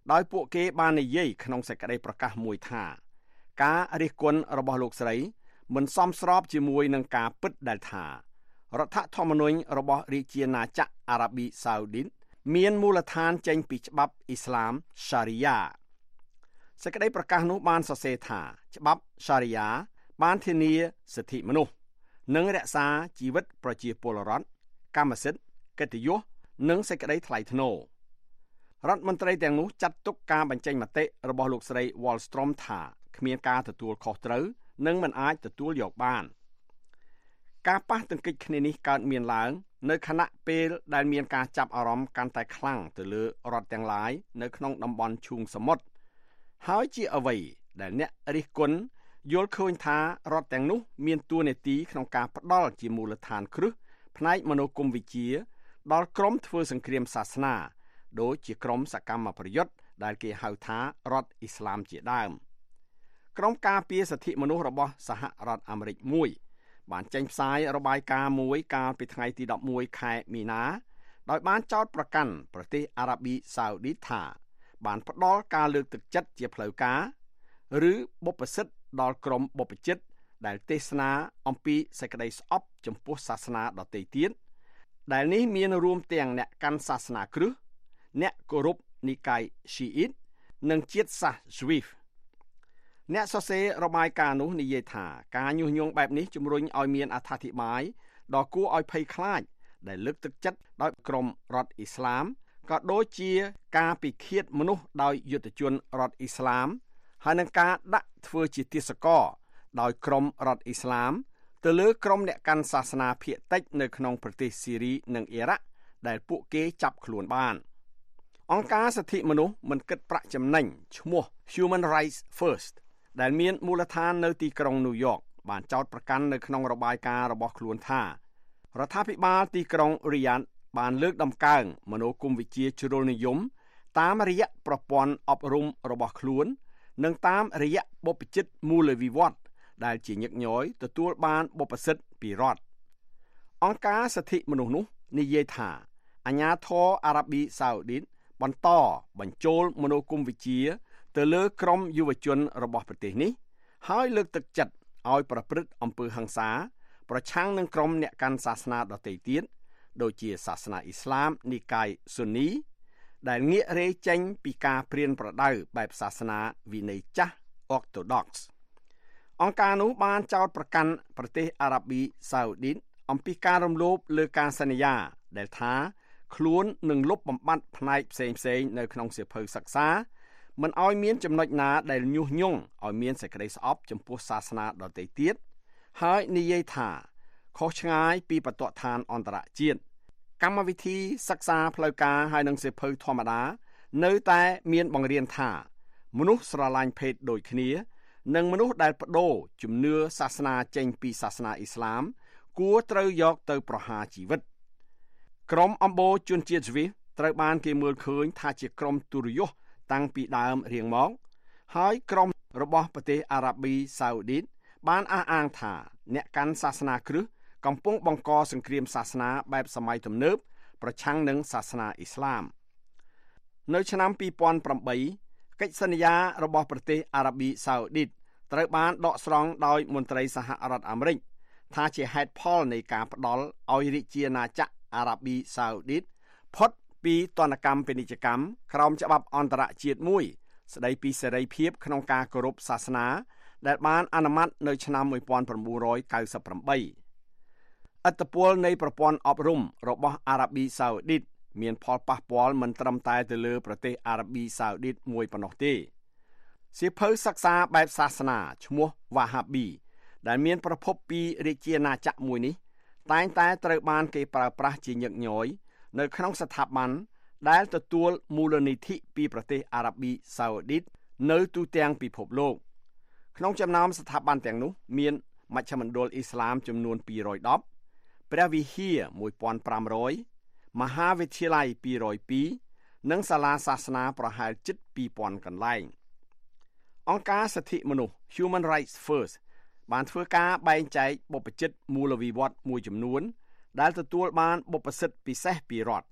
Speaker 6: ដោយពួកគេបាននិយាយក្នុងសេចក្តីប្រកាសមួយថាការរិះគន់របស់លោកស្រីមិនសមស្របជាមួយនឹងការពិតដែលថារដ្ឋធម្មនុញ្ញរបស់រាជាណាចក្រអារ៉ាប៊ីសាអូឌីតមានមូលដ្ឋានចេញពីច្បាប់អ៊ីស្លាមសារីយ៉ាសេចក្តីប្រកាសនោះបានសរសេរថាច្បាប់សារីយ៉ាបានធានាសិទ្ធិមនុស្សនិងរក្សាជីវិតប្រជាពលរដ្ឋកម្មសិទ្ធិកិត្តិយសនិងសេចក្តីថ្លៃថ្នូររដ្ឋមន្ត្រីទាំងនោះចាត់ទុកការបញ្ចេញមតិរបស់លោកស្រី Wallstrom ថាគ្មានការទទួលខុសត្រូវនិងមិនអាចទទួលយកបានការប៉ះទង្គិចគ្នានេះកើតមានឡើងនៅខណៈពេលដែលមានការចាប់អារម្មណ៍កាន់តែខ្លាំងទៅលើរដ្ឋទាំងឡាយនៅក្នុងតំបន់ឈូងសមុទ្រហើយជាអ្វីដែលអ្នករិះគន់យល់ឃើញថារដ្ឋទាំងនោះមានតួនាទីក្នុងការផ្ដល់ជាមូលដ្ឋានគ្រឹះផ្នែកមនោគមវិជ្ជាដល់ក្រុមធ្វើសង្គ្រាមសាសនាដូចជាក្រុមសកម្មប្រយុទ្ធដែលគេហៅថារដ្ឋអ៊ីស្លាមជាដើមក្រុមការពារសិទ្ធិមនុស្សរបស់សហរដ្ឋអាមេរិកមួយបានចេញផ្សាយរបាយការណ៍មួយកាលពីថ្ងៃទី11ខែមីនាដោយបានចោទប្រកាន់ប្រទេសអារ៉ាប៊ីសាអូឌីតថាបានផ្ដល់ការលើកទឹកចិត្តជាផ្លូវការឬបុព្វសិទ្ធិដល់ក្រុមបុព្វជិតដែលទេសនាអំពីសេចក្តីស្អប់ចំពោះសាសនាដទៃទៀតដែលនេះមានរួមទាំងអ្នកកាន់សាសនាគ្រឹះអ្នកគោរពនិកាយស៊ីអ៊ីតនិងជាតិសាសន៍ស្វីសអ្នកសរសេររបាយការណ៍នោះនិយាយថាការញុះញង់បែបនេះជំរុញឲ្យមានអត្ថាធិប្បាយដ៏គួរឲ្យភ័យខ្លាចដែលលើកទឹកចិត្តដោយក្រុមរដ្ឋអ៊ីស្លាមក៏ដូចជាការពិឃាតមនុស្សដោយយុទ្ធជនរដ្ឋអ៊ីស្លាមហើយនឹងការដាក់ធ្វើជាទាសករដោយក្រុមរដ្ឋអ៊ីស្លាមទៅលើក្រុមអ្នកកាន់សាសនាភាគតិចនៅក្នុងប្រទេសស៊ីរីនិងអ៊ីរ៉ាក់ដែលពួកគេចាប់ខ្លួនបានអង្គការសិទ្ធិមនុស្សមិនគិតប្រាក់ចំណេញឈ្មោះ Human Rights First ដែលមានមូលដ្ឋាននៅទីក្រុងញូវយ៉កបានចោទប្រកាន់នៅក្នុងរបាយការណ៍របស់ខ្លួនថារដ្ឋាភិបាលទីក្រុងរីយ៉ាដបានលើកដំកើងមនោគមវិជ្ជាជ្រុលនិយមតាមរយៈប្រព័ន្ធអប់រំរបស់ខ្លួននិងតាមរយៈបុព្វជិតមូលវិវត្តន៍ដែលជាញឹកញយទទួលបានបុព្វសិទ្ធិពីរដ្ឋអង្គការសិទ្ធិមនុស្សនោះនិយាយថាអាញាធរអារ៉ាប៊ីសាអូឌីតបន្តបញ្ចូលមនោគមវិជ្ជាទៅលើក្រុមយុវជនរបស់ប្រទេសនេះហើយលើកទឹកចិត្តឲ្យប្រព្រឹត្តអំពើហិង្សាប្រឆាំងនឹងក្រុមអ្នកកាន់សាសនាដទៃទៀតដូចជាសាសនាអ៊ីស្លាមនិកាយស៊ុននីដែលងាករេចេញពីការព្រានប្រដៅបែបសាសនាវិន័យចាស់ Orthodox អង្គការនោះបានចោទប្រកាន់ប្រទេសអារ៉ាប៊ីសាអូឌីតអំពីការរំលោភលើការសន្យាដែលថាខ្លួននឹងលុបបំបាត់ផ្នែកផ្សេងៗនៅក្នុងសៀវភៅសិក្សាមិនឲ្យមានចំណុចណាដែលញុះញង់ឲ្យមានសេចក្តីស្អប់ចំពោះសាសនាដទៃទៀតហើយនិយាយថាខុសឆ្ងាយពីបទដ្ឋានអន្តរជាតិកម្មវិធីសិក្សាផ្លូវការហើយនិងសៀវភៅធម្មតានៅតែមានបង្រៀនថាមនុស្សស្រឡាញ់ភេទដូចគ្នានិងមនុស្សដែលប្តូរជំនឿសាសនាចេញពីសាសនាអ៊ីស្លាមគួរត្រូវយកទៅប្រហារជីវិតក្រុមអំបូរជនជាតិស្វីសត្រូវបានគេមើលឃើញថាជាក្រុមទុរយសតាំងពីដើមរៀងមកហើយក្រុមរបស់ប្រទេសអារ៉ាប៊ីសាអូឌីតបានអះអាងថាអ្នកកាន់សាសនាគ្រឹះកំពុងបង្កសង្គ្រាមសាសនាបែបសម័យទំនើបប្រឆាំងនឹងសាសនាអ៊ីស្លាមនៅឆ្នាំ2008កិច្ចសន្យារបស់ប្រទេសអារ៉ាប៊ីសាអូឌីតត្រូវបានដកស្រង់ដោយមន្ត្រីសហរដ្ឋអាមេរិកថាជាហេតុផលនៃការផ្ដល់ឲ្យរាជាណាចក្រអារ៉ាប៊ីសាអូឌីតផុតពីទណ្ឌកម្មពាណិជ្ជកម្មក្រោមច្បាប់អន្តរជាតិមួយស្ដីពីសេរីភាពក្នុងការគោរពសាសនាដែលបានអនុម័តនៅឆ្នាំ1998ឥទ្ធិពលនៃប្រព័ន្ធអប់រំរបស់អារ៉ាប៊ីសាអូឌីតមានផលប៉ះពាល់មិនត្រឹមតែទៅលើប្រទេសអារ៉ាប៊ីសាអូឌីតមួយប៉ុណ្ណោះទេសៀវភៅសិក្សាបែបសាសនាឈ្មោះ Wahhabi ដែលមានប្រភពពីរាជាណាចក្រមួយនេះតែងតែត្រូវបានគេប្រើប្រាស់ជាញឹកញយនៅក្នុងស្ថាប័នដែលទទួលមូលនិធិពីប្រទេសអារ៉ាប៊ីសាអូឌីតនៅទូទាំងពិភពលោកក្នុងចំណោមស្ថាប័នទាំងនោះមានមជ្ឈមណ្ឌលអ៊ីស្លាមចំនួន210ព្រះវិហារ1500មហាវិទ្យាល័យ202និងសាលាសាសនាប្រហែលជិត2000កន្លែងអង្គការសិទ្ធិមនុស្ស Human Rights First បានធ្វើការបែងចែកបុព្វជិតមូលវិវត្តន៍មួយចំនួនដែលទទួលបានបុព្វសិទ្ធិពិសេសពីរដ្ឋ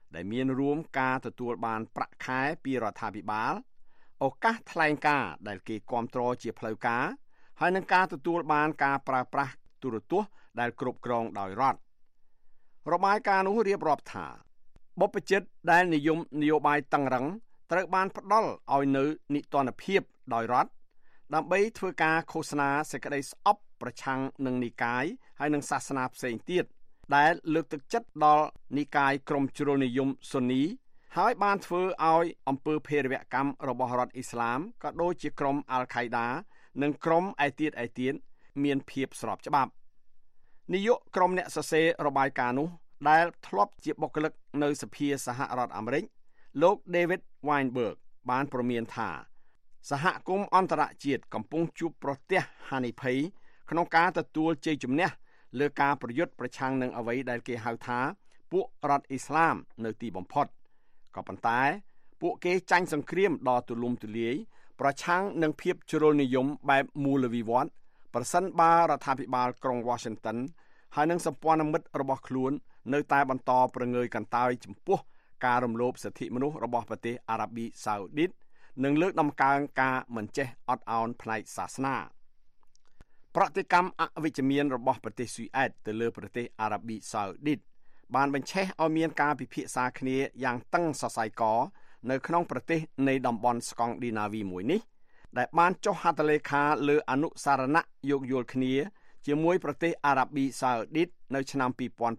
Speaker 6: ដែលមានរួមការទទួលបានប្រាក់ខែពីរដ្ឋាភិបាលឱកាសថ្លែងការណ៍ដែលគេគាំទ្រជាផ្លូវការហើយនឹងការទទួលបានការប្រើប្រាស់ទូរទស្សន៍ដែលគ្រប់គ្រងដោយរដ្ឋរបាយការណ៍នោះរៀបរាប់ថាបុព្វជិតដែលនិយមនយោបាយតឹងរ៉ឹងត្រូវបានផ្ដល់ឲ្យនៅនីតិរដ្ឋភាពដោយរដ្ឋដើម្បីធ្វើការឃោសនាសេចក្តីស្អប់ប្រឆាំងនឹងនិកាយហើយនឹងសាសនាផ្សេងទៀតដែលលើកទឹកចិត្តដល់និកាយក្រុមជ្រុលនិយមស៊ុននីហើយបានធ្វើឲ្យអំពើភេរវកម្មរបស់រដ្ឋអ៊ីស្លាមក៏ដូចជាក្រុមអាល់ខៃដានិងក្រុមឯទៀតមានភាពស្របច្បាប់នាយកក្រុមអ្នកសរសេររបាយការណ៍នោះដែលធ្លាប់ជាបុគ្គលិកនៅសភាសហរដ្ឋអាមេរិកលោក David Weinberg បានព្រមានថាសហគមន៍អន្តរជាតិកំពុងជួបប្រទះហានិភ័យក្នុងការទទួលជ័យជំនះលើការប្រយុទ្ធប្រឆាំងនឹងអ្វីដែលគេហៅថាពួករដ្ឋអ៊ីស្លាមនៅទីបំផុតក៏ប៉ុន្តែពួកគេចាញ់សង្គ្រាមដ៏ទូលំទូលាយប្រឆាំងនឹងភាពជ្រុលនិយមបែបមូលវិវត្តន៍ប្រសិនបើរដ្ឋាភិបាលក្រុង Washington ហើយនឹងសម្ព័ន្ធមិត្តរបស់ខ្លួននៅតែបន្តប្រងើយកន្តើយចំពោះការរំលោភសិទ្ធិមនុស្សរបស់ប្រទេសអារ៉ាប៊ីសាអូឌីតនិងលើកដំកើងការមិនចេះអត់ឱនផ្នែកសាសនាប្រតិកម្មអវិជ្ជមានរបស់ប្រទេសស៊ុយអែតទៅលើប្រទេសអារ៉ាប៊ីសាអូឌីតបានបញ្ឆេះឲ្យមានការពិភាក្សាគ្នាយ៉ាងតឹងសរសៃកនៅក្នុងប្រទេសនៃតំបន់ស្កង់ឌីណាវីមួយនេះដែលបានចុះហត្ថលេខាលើអនុសារណៈយោគយល់គ្នាជាមួយប្រទេសអារ៉ាប៊ីសាអូឌីតនៅឆ្នាំ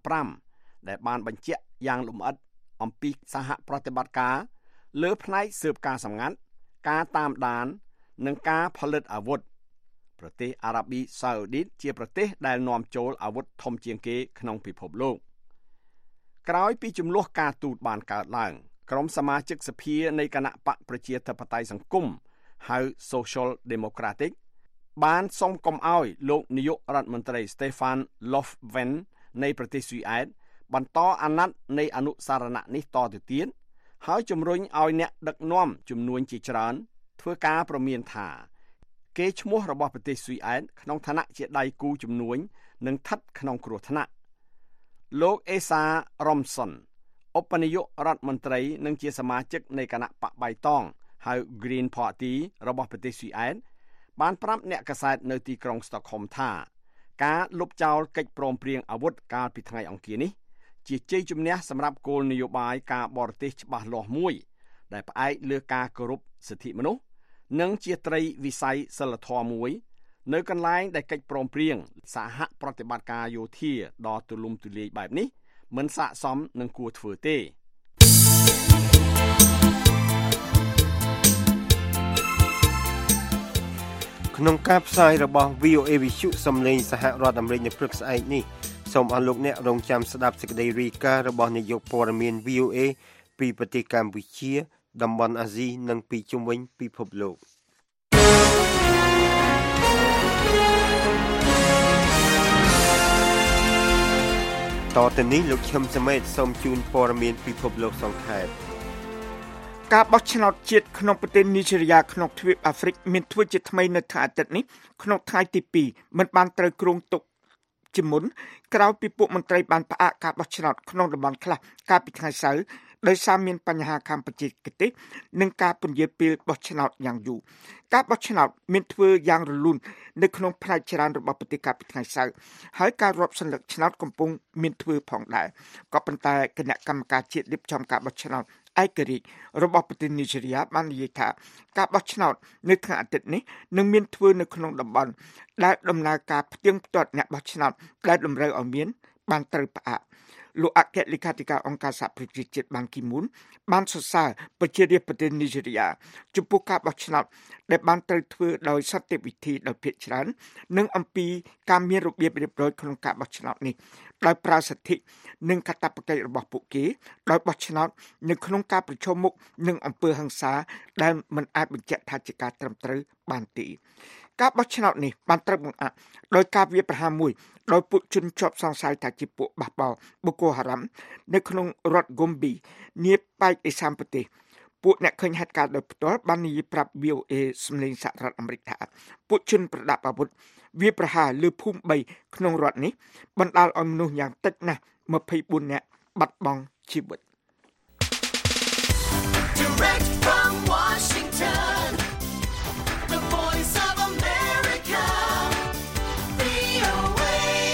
Speaker 6: 2005ដែលបានបញ្ជាក់យ៉ាងលម្អិតអំពីសហប្រតិបត្តិការលើផ្នែកស៊ើបការសម្ងាត់ការតាមដាននិងការផលិតអាវុធប្រទេសអារ៉ាប៊ីសាអូឌីតជាប្រទេសដែលនាំចូលអាវុធធំជាងគេក្នុងពិភពលោកក្រោយពីចំនួនការទូតបានកើតឡើងក្រុមសមាជិកសភានៃគណៈបកប្រជាធិបតេយ្យសង្គមហៅ Social Democratic បានសុំកុំឲ្យលោកនាយករដ្ឋមន្ត្រី Stefan Löfven នៃប្រទេសស៊ុយអែតបន្តអាណត្តិនៃអនុសារណៈនេះតទៅទៀតហើយជំរុញឲ្យអ្នកដឹកនាំចំនួនជាច្រើនធ្វើការប្រមានថាគេឈ្មោះរបស់ប្រទេសស៊ុយអែតក្នុងឋានៈជាដៃគូជំនួញនឹងស្ថិតក្នុងគ្រោះថ្នាក់លោកអេសារ៉ុមសុនឧបនាយករដ្ឋមន្ត្រីនិងជាសមាជិកនៃគណៈបកបៃតងហៅ Green Party របស់ប្រទេសស៊ុយអែតបានប្រាប់អ្នកកាសែតនៅទីក្រុងស្តុកហុលថាការលុបចោលកិច្ចព្រមព្រៀងអាវុធកាលពីថ្ងៃអង្គារនេះជាជ័យជំនះសម្រាប់គោលនយោបាយការបរទេសច្បាស់លាស់មួយដែលផ្អែកលើការគោរពសិទ្ធិមនុស្សនិងជាត្រីវិស័យសិលធម៌មួយនៅកន្លែងដែលកិច្ចព្រមព្រៀងសហប្រតិបត្តិការយោធាដ៏ទូលំទូលាយបែបនេះមិនស័ក្តិសមនឹងគួរធ្វើទេ
Speaker 1: ក្នុងការផ្សាយរបស់ VOA វិទ្យុសំឡេងសហរដ្ឋអាមេរិកនៅព្រឹកស្អែកនេះសូមអស់លោកអ្នករងចាំស្ដាប់សេចក្តីរាយការណ៍របស់នាយកព័ត៌មាន VOA ពីប្រទេសកម្ពុជាតំបន់អាស៊ីនិងពីជុំវិញពិភពលោកតទៅនេះលោកឈឹមសមេតសូមជូនព័ត៌មានពិភពលោកសង្ខេប
Speaker 2: ការបោះឆ្នោតជាតិក្នុងប្រទេសនីហ្សេរីយ៉ាក្នុងទ្វីបអាហ្វ្រិកមានធ្វើជាថ្មីនៅថ្ងៃអាទិត្យនេះក្នុងថ្ងៃទី2មិនបានត្រូវគ្រោងទុកជាមុនក្រោយពីពួកមន្ត្រីបានផ្អាកការបោះឆ្នោតក្នុងតំបន់ខ្លះកាលពីថ្ងៃសៅរ៍ដោយសារមានបញ្ហាខាងបច្ចេកទេសនិងការពន្យាពេលបោះឆ្នោតយ៉ាងយូរការបោះឆ្នោតមានធ្វើយ៉ាងរលូននៅក្នុងផ្នែកច្រើនរបស់ប្រទេសកាលពីថ្ងៃសៅរ៍ហើយការរាប់សន្លឹកឆ្នោតកំពុងមានធ្វើផងដែរក៏ប៉ុន្តែគណៈកម្មការជាតិរៀបចំការបោះឆ្នោតឯករាជ្យរបស់ប្រទេសនីហ្សេរីយ៉ាបាននិយាយថាការបោះឆ្នោតនៅថ្ងៃអាទិត្យនេះនឹងមានធ្វើនៅក្នុងតំបន់ដែលដំណើរការផ្ទៀងផ្ទាត់អ្នកបោះឆ្នោតដែលតម្រូវឲ្យមានបានត្រូវផ្អាកលោកអគ្គលេខាធិការអង្គការសហប្រជាជាតិបានគីមូនបានសរសើរប្រជារាស្ត្រប្រទេសនីហ្សេរីយ៉ាចំពោះការបោះឆ្នោតដែលបានត្រូវធ្វើដោយសន្តិវិធីដោយភាគច្រើននិងអំពីការមានរបៀបរៀបរយក្នុងការបោះឆ្នោតនេះដោយប្រើសិទ្ធិនិងកាតព្វកិច្ចរបស់ពួកគេដោយបោះឆ្នោតនៅក្នុងការប្រឈមមុខនឹងអំពើហិង្សាដែលមិនអាចបញ្ជាក់ថាជាការត្រឹមត្រូវបានទេការបោះឆ្នោតនេះបានត្រូវបង្អាក់ដោយការវាយប្រហារមួយដោយពួកជនជាប់សង្ស័យថាជាពួកបះបោបូកូហារ៉ាំនៅក្នុងរដ្ឋហ្គូំប៊ីនាប៉ែកអេសានប្រទេសពួកអ្នកឃើញហេតុការណ៍ដោយផ្ទាល់បាននិយាយប្រាប់ VOA សំឡេងសហរដ្ឋអាមេរិកថាពួកជនប្រដាប់អាវុធវាប្រហារលើភូមិ3ក្នុងរដ្ឋនេះបណ្ដាលឲ្យមនុស្សយ៉ាងតិចណាស់24នាក់បាត់បង់ជីវិត
Speaker 7: Direct from Washington, the voice of America, VOA.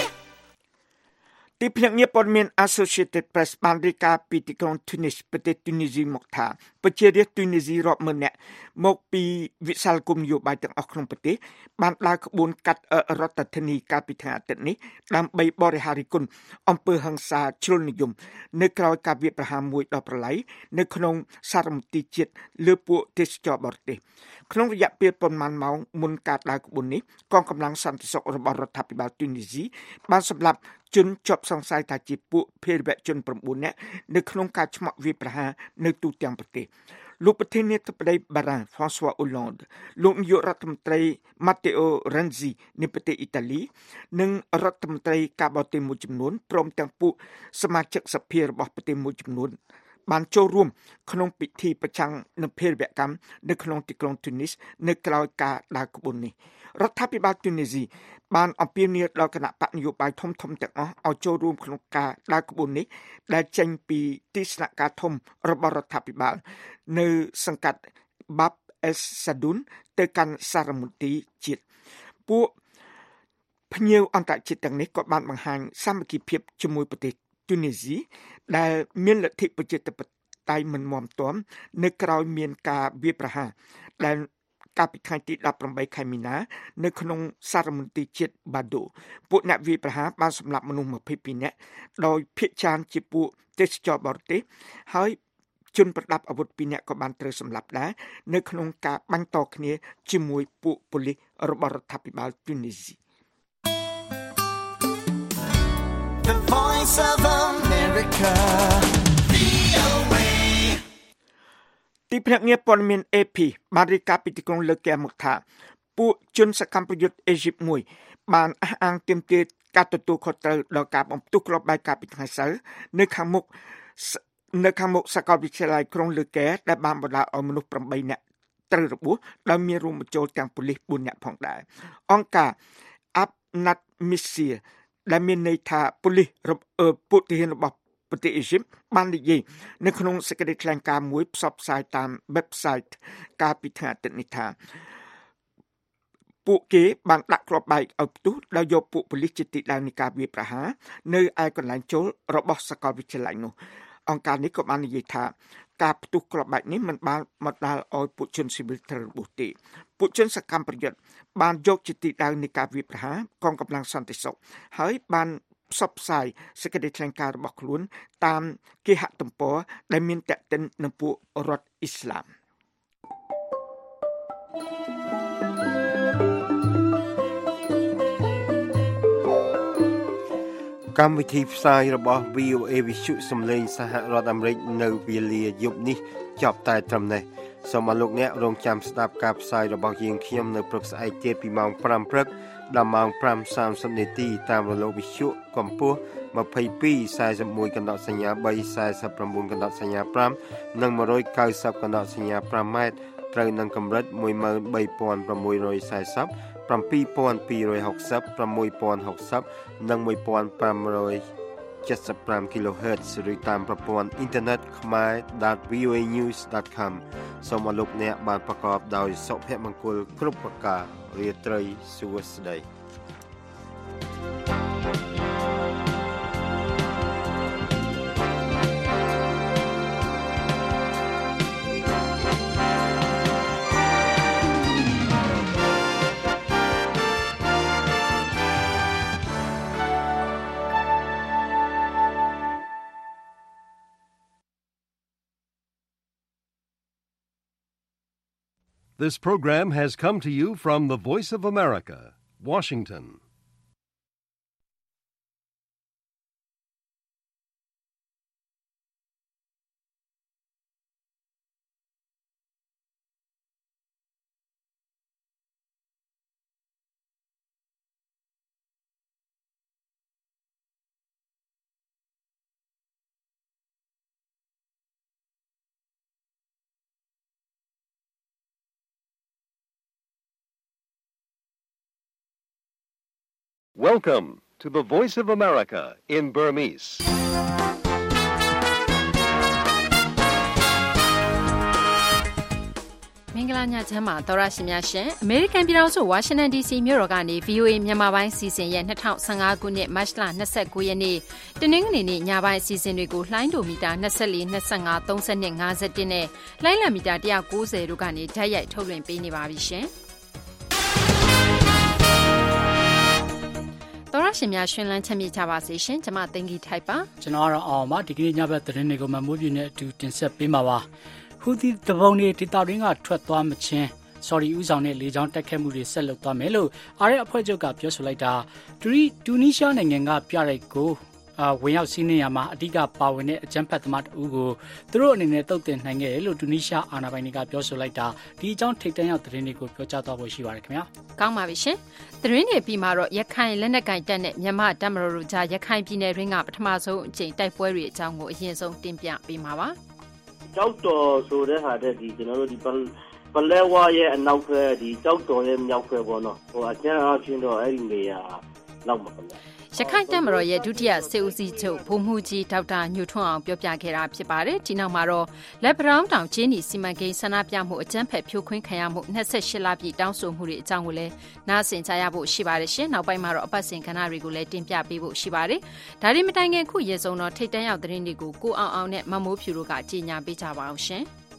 Speaker 2: ទីភ្នាក់ងារព័ត៌មាន Associated Press បានរាយការណ៍ពីទីក្រុង Tunis ប្រទេស Tunisia មកថាប្រជារាស្ត្រ Tunisia រាប់ម៉ឺននាក់មកពីវិស័យគមនយោបាយទាំងអស់ក្នុងប្រទេសបានដើរក្បួនកាត់រដ្ឋធានីកាលពីថ្ងៃអាទិត្យនេះដើម្បីបរិហារិគុណអំពើហិង្សាជ្រុលនិយមនៅក្រៅការវាយប្រហារមួយដល់ប្រឡាយនៅក្នុងសារមន្ទីរជាតិលើពួកទេសចរបរទេសក្នុងរយៈពេលប៉ុន្មានម៉ោងមុនការដើរក្បួននេះកងកម្លាំងសន្តិសុខរបស់រដ្ឋាភិបាល Tunisia បានសម្លាប់ជនជាប់សង្ស័យថាជាពួកភេរវជន 9 នាក់នៅក្នុងការឆ្មក់វាយប្រហារនៅទូទាំងប្រទេសលោកប្រធានាធិបតីបារាំង François Hollande លោកនាយករដ្ឋមន្ត្រី Matteo Renzi នៃប្រទេសអ៊ីតាលីនិងរដ្ឋមន្ត្រីការបរទេសមួយចំនួនព្រមទាំងពួកសមាជិកសភារបស់ប្រទេសមួយចំនួនបានចូលរួមក្នុងពិធីប្រឆាំងនឹងភេរវកម្មនៅក្នុងទីក្រុង Tunis នៅក្រៅការដើរក្បួននេះរដ្ឋាភិបាល Tunisia បានអំពាវនាវដល់គណៈបកនយោបាយធំៗទាំងអស់ឲ្យចូលរួមក្នុងការដើរក្បួននេះដែលចេញពីទីស្នាក់ការធំរបស់រដ្ឋាភិបាលនៅសង្កាត់ Bab es Sadoun ទៅកាន់សារមន្ទីរជាតិពួកភ្ញៀវអន្តរជាតិទាំងនេះក៏បានបង្ហាញសាមគ្គីភាពជាមួយប្រទេស Tunisia ដែលមានលទ្ធិប្រជាធិបតេយ្យមិនមាំទាំនៅក្រៅមានការវាយប្រហារដែលកាលពីថ្ងៃទី18ខែមីនានៅក្នុងសារមន្ទីរជាតិបាដូពួកអ្នកវាយប្រហារបានសម្លាប់មនុស្ស22នាក់ដោយភាគច្រើនជាពួកទេសចរបរទេសហើយជនប្រដាប់អាវុធ2នាក់ក៏បានត្រូវសម្លាប់ដែរនៅក្នុងការបាញ់តគ្នាជាមួយពួកប៉ូលីសរបស់រដ្ឋាភិបាល Tunisia
Speaker 7: The voice of America, VOA.
Speaker 2: ទីភ្នាក់ងារព័ត៌មាន AP បានរាយការណ៍ពីទីក្រុងលើកែមកថាពួកជនសកម្មប្រយុទ្ធអេស៊ីបមួយបានអះអាងទាមទារការទទួលខុសត្រូវដល់ការបំផ្ទុះគ្រាប់បែកកាលពីថ្ងៃសៅរ៍នៅខាងមុខសាកលវិទ្យាល័យក្រុងលើកែដែលបានបណ្ដាលឲ្យមនុស្ស8នាក់ត្រូវរបួសដោយមានរួមបញ្ចូលទាំងប៉ូលីស4នាក់ផងដែរអង្គការ Abnat Missia ដែលមានន័យថាប៉ូលីសពួកទាហានរបស់ប្រទេសអេស៊ីបបាននិយាយនៅក្នុងសេចក្តីថ្លែងការណ៍មួយផ្សព្វផ្សាយតាម website កាលពីថ្ងៃអាទិត្យនេះថាពួកគេបានដាក់គ្រាប់បែកឲ្យផ្ទុះដោយយកពួកប៉ូលីសជាទីដែលនៃការវាយប្រហារនៅឯកន្លែងចូលរបស់សាកលវិទ្យាល័យនោះអង្គការនេះក៏បាននិយាយថាការផ្ទុះគ្រាប់បែកនេះមិនបានមកដល់ឲ្យពួកជនស៊ីវិលត្រូវរបួសទេពួកជនសកម្មប្រយុទ្ធបានយកជាទីដៅនៃការវាយប្រហារកងកម្លាំងសន្តិសុខហើយបានផ្សព្វផ្សាយសេចក្តីថ្លែងការណ៍របស់ខ្លួនតាមគេហទំព័រដែលមានតេតិននឹងពួករដ្ឋអ៊ីស្លាម
Speaker 1: កម្មវិធីផ្សាយរបស់ VOA វិទ្យុសំឡេងសហរដ្ឋអាមេរិកនៅវេលាយប់នេះចប់តែត្រឹមនេះសូមអរលោកអ្នករងចាំស្ដាប់ការផ្សាយរបស់យើងខ្ញុំនៅព្រឹកស្អែកទៀតពីម៉ោង 5 ព្រឹកដល់ម៉ោង 5:30 នាទីតាមរលកវិទ្យុកម្ពស់22 41 កណ្ដកសញ្ញា3 49 កណ្ដកសញ្ញា5និង190 កណ្ដកសញ្ញា5ម៉ែត្រត្រូវនឹងកម្រិត 13640 7260 6060និង1575 kHz ឬតាមប្រព័ន្ធអ៊ីនធឺណិត khmer.voanews.com សូមអរលោកអ្នកបានប្រកបដោយសុភមង្គលគ្រប់ប្រការរាត្រីសួស្តី
Speaker 8: This program has come to you from the Voice of America, Washington. Welcome to the Voice of America in Burmese.
Speaker 9: င်္ဂလာညချမ်းပါသောရရှင်များရှင်အမေရိကန်ပြည်ထောင်စုဝါရှင်တန် DC မြို့တော်ကနေ VOA မြန်မာပိုင်းစီစဉ်ရဲ့2015ခုနှစ်မတ်လ29ရက်နေ့တနင်္ဂနွေနေ့ညပိုင်းစီစဉ်တွေကိုလှိုင်းဒိုမီတာ24 25 32 51နဲ့လိုင်းလံမီတာ190တို့ကနေဓာတ်ရိုက်ထုတ်လွှင့်ပေးနေပါပြီရှင်သောရရှင်များရှင်လန်းချမ်းမြေ့ကြပါစေရှင်ကျွန်မသိင်္ဂီထိုက်ပါ
Speaker 10: ကျွန်တော်ကတော့အောင်ပါဒီကနေ့ညဘက်သတင်းတွေကိုမှမိုးပြင်းနဲ့အတူတင်ဆက်ပေးမှာပါဟူသီတပုံတွေဒေတာရင်းကထွက်သွားမချင်းဆော်ဒီဦးဆောင်တဲ့လေကြောင်းတိုက်ခိုက်မှုတွေဆက်လုပ်သွားမယ်လို့အာရဲအဖွဲ့ချုပ်ကပြောဆိုလိုက်တာတူနီးရှားနိုင်ငံကပြရိုက်ကိုဝင်ရောက်စီးနင်းရမှာအဓိကပါဝင်တဲ့အကြမ်းဖက်သမားတဦးကိုသူတို့အနေနဲ့တုတ်တင်နိုင်ခဲ့တယ်လို့တူနီးရှားအာဏာပိုင်တွေကပြောဆိုလိုက်တာဒီအကြောင်းထိပ်တန်းရောက်သတင်းတွေကိုပြောကြားသွားဖို့ရှိပါတယ်ခင်ဗျာ
Speaker 9: ကောင်းပါပြီရှင်သတင်းတွေပြီးမှတော့ရခိုင်လက်နက်ကင်တပ်နဲ့မြန်မာတပ်မတော်တို့ကြားရခိုင်ပြည်နယ်တွင်းကပထမဆုံးအကြိမ်တိုက်ပွဲတွေအကြောင်းကိုအရင်ဆုံးတင်ပြပေးမှာပါ
Speaker 11: ကြောက်တော်ဆိုတဲ့ဟာတဲ့ဒီကျွန်တော်တို့ဒီပလဲဝါရဲ့အနောက်ဘက်ဒီကြောက်တော်ရဲ့မြောက်ဘက်ပေါ့နော်ဟိုအကျဉ်းအချင်းတော့အဲ့ဒီနေရာလောက်မှာပေါ့
Speaker 9: ရခိုင်တပ်မတော်ရဲ့ဒုတိယစစ်ဦးစီးချုပ်ဗိုလ်မှူးကြီးဒေါက်တာညိုထွန်းအောင်ပြောပြခဲ့တာဖြစ်ပါတယ်ဒီနောက်မှာတော့လက်ဗရောင်းတောင်ကျင်းနီစီမံကိန်းဆန္ဒပြမှုအကြမ်းဖက်ဖြိုခွင်းခံရမှု28လပြည့်တောင်းဆိုမှုတွေအကြောင်းကိုလည်းနားဆင်ကြရဖို့ရှိပါတယ်ရှင်နောက်ပိုင်းမှာတော့အပတ်စဉ်ကဏ္ဍတွေကိုလည်းတင်ပြပေးဖို့ရှိပါတယ်ဒါတွေမတိုင်ခင်ခုရေစုံတော့ထိတ်တန်းရောက်သတင်းတွေကိုကိုအောင်နဲ့မမိုးဖြူတို့ကကြေညာပေးကြပါအောင်ရှင်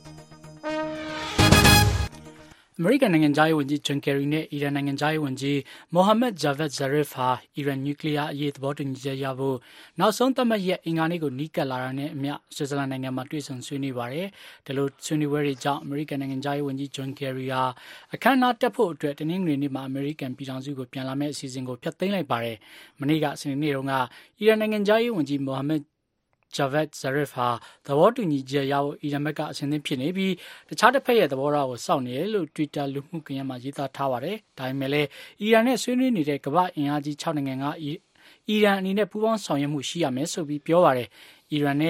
Speaker 10: အမေရိကန်နိုင်ငံသားဝန်ကြီးဂျွန်ကယ်ရီနဲ့အီရန်နိုင်ငံသားဝန်ကြီးမိုဟာမက်ဂျာဗက်ဇာရစ်ဟာအီရန်နျူကလ িয়ারအရေးသဘောတူညီချက်ရဖို့နောက်ဆုံးသတ်မှတ်ရက်အင်္ဂါနေ့ကိုနီးကပ်လာတာနဲ့အမျှဆွစ်ဇာလန်နိုင်ငံမှာတွေ့ဆုံဆွေးနွေးပါတယ်။ဒါလို့ဆွေးနွေးပွဲတွေကြောင့်အမေရိကန်နိုင်ငံသားဝန်ကြီးဂျွန်ကယ်ရီဟာအခမ်းအနားတက်ဖို့အတွက်တနင်္ဂနွေနေ့မှာအမေရိကန်ပြည်ထောင်စုကိုပြန်လာမယ့်အစီအစဉ်ကိုဖျက်သိမ်းလိုက်ပါတယ်။မနေ့ကစနေနေ့တုန်းကအီရန်နိုင်ငံသားဝန်ကြီးမိုဟာမက်ဂျာဗက်ဇာရစ်ဟာသဘောတူညီချက်ရဖို့အီရန်ဘက်ကအဆင်သင့်ဖြစ်နေပြီးတခြားတစ်ဖက်ရဲ့သဘောထားကိုစောင့်နေတယ်လို့ Twitter လူမှုကွန်ရက်မှာရေးသားထားပါတယ်။ဒါပေမဲ့လည်းအီရန်နဲ့ဆွေးနွေးနေတဲ့ကမ္ဘာ့အင်အားကြီး6နိုင်ငံကအီရန်အနေနဲ့ပူးပေါင်းဆောင်ရွက်မှုရှိရမယ်ဆိုပြီးပြောပါတယ်။အီရန်နဲ့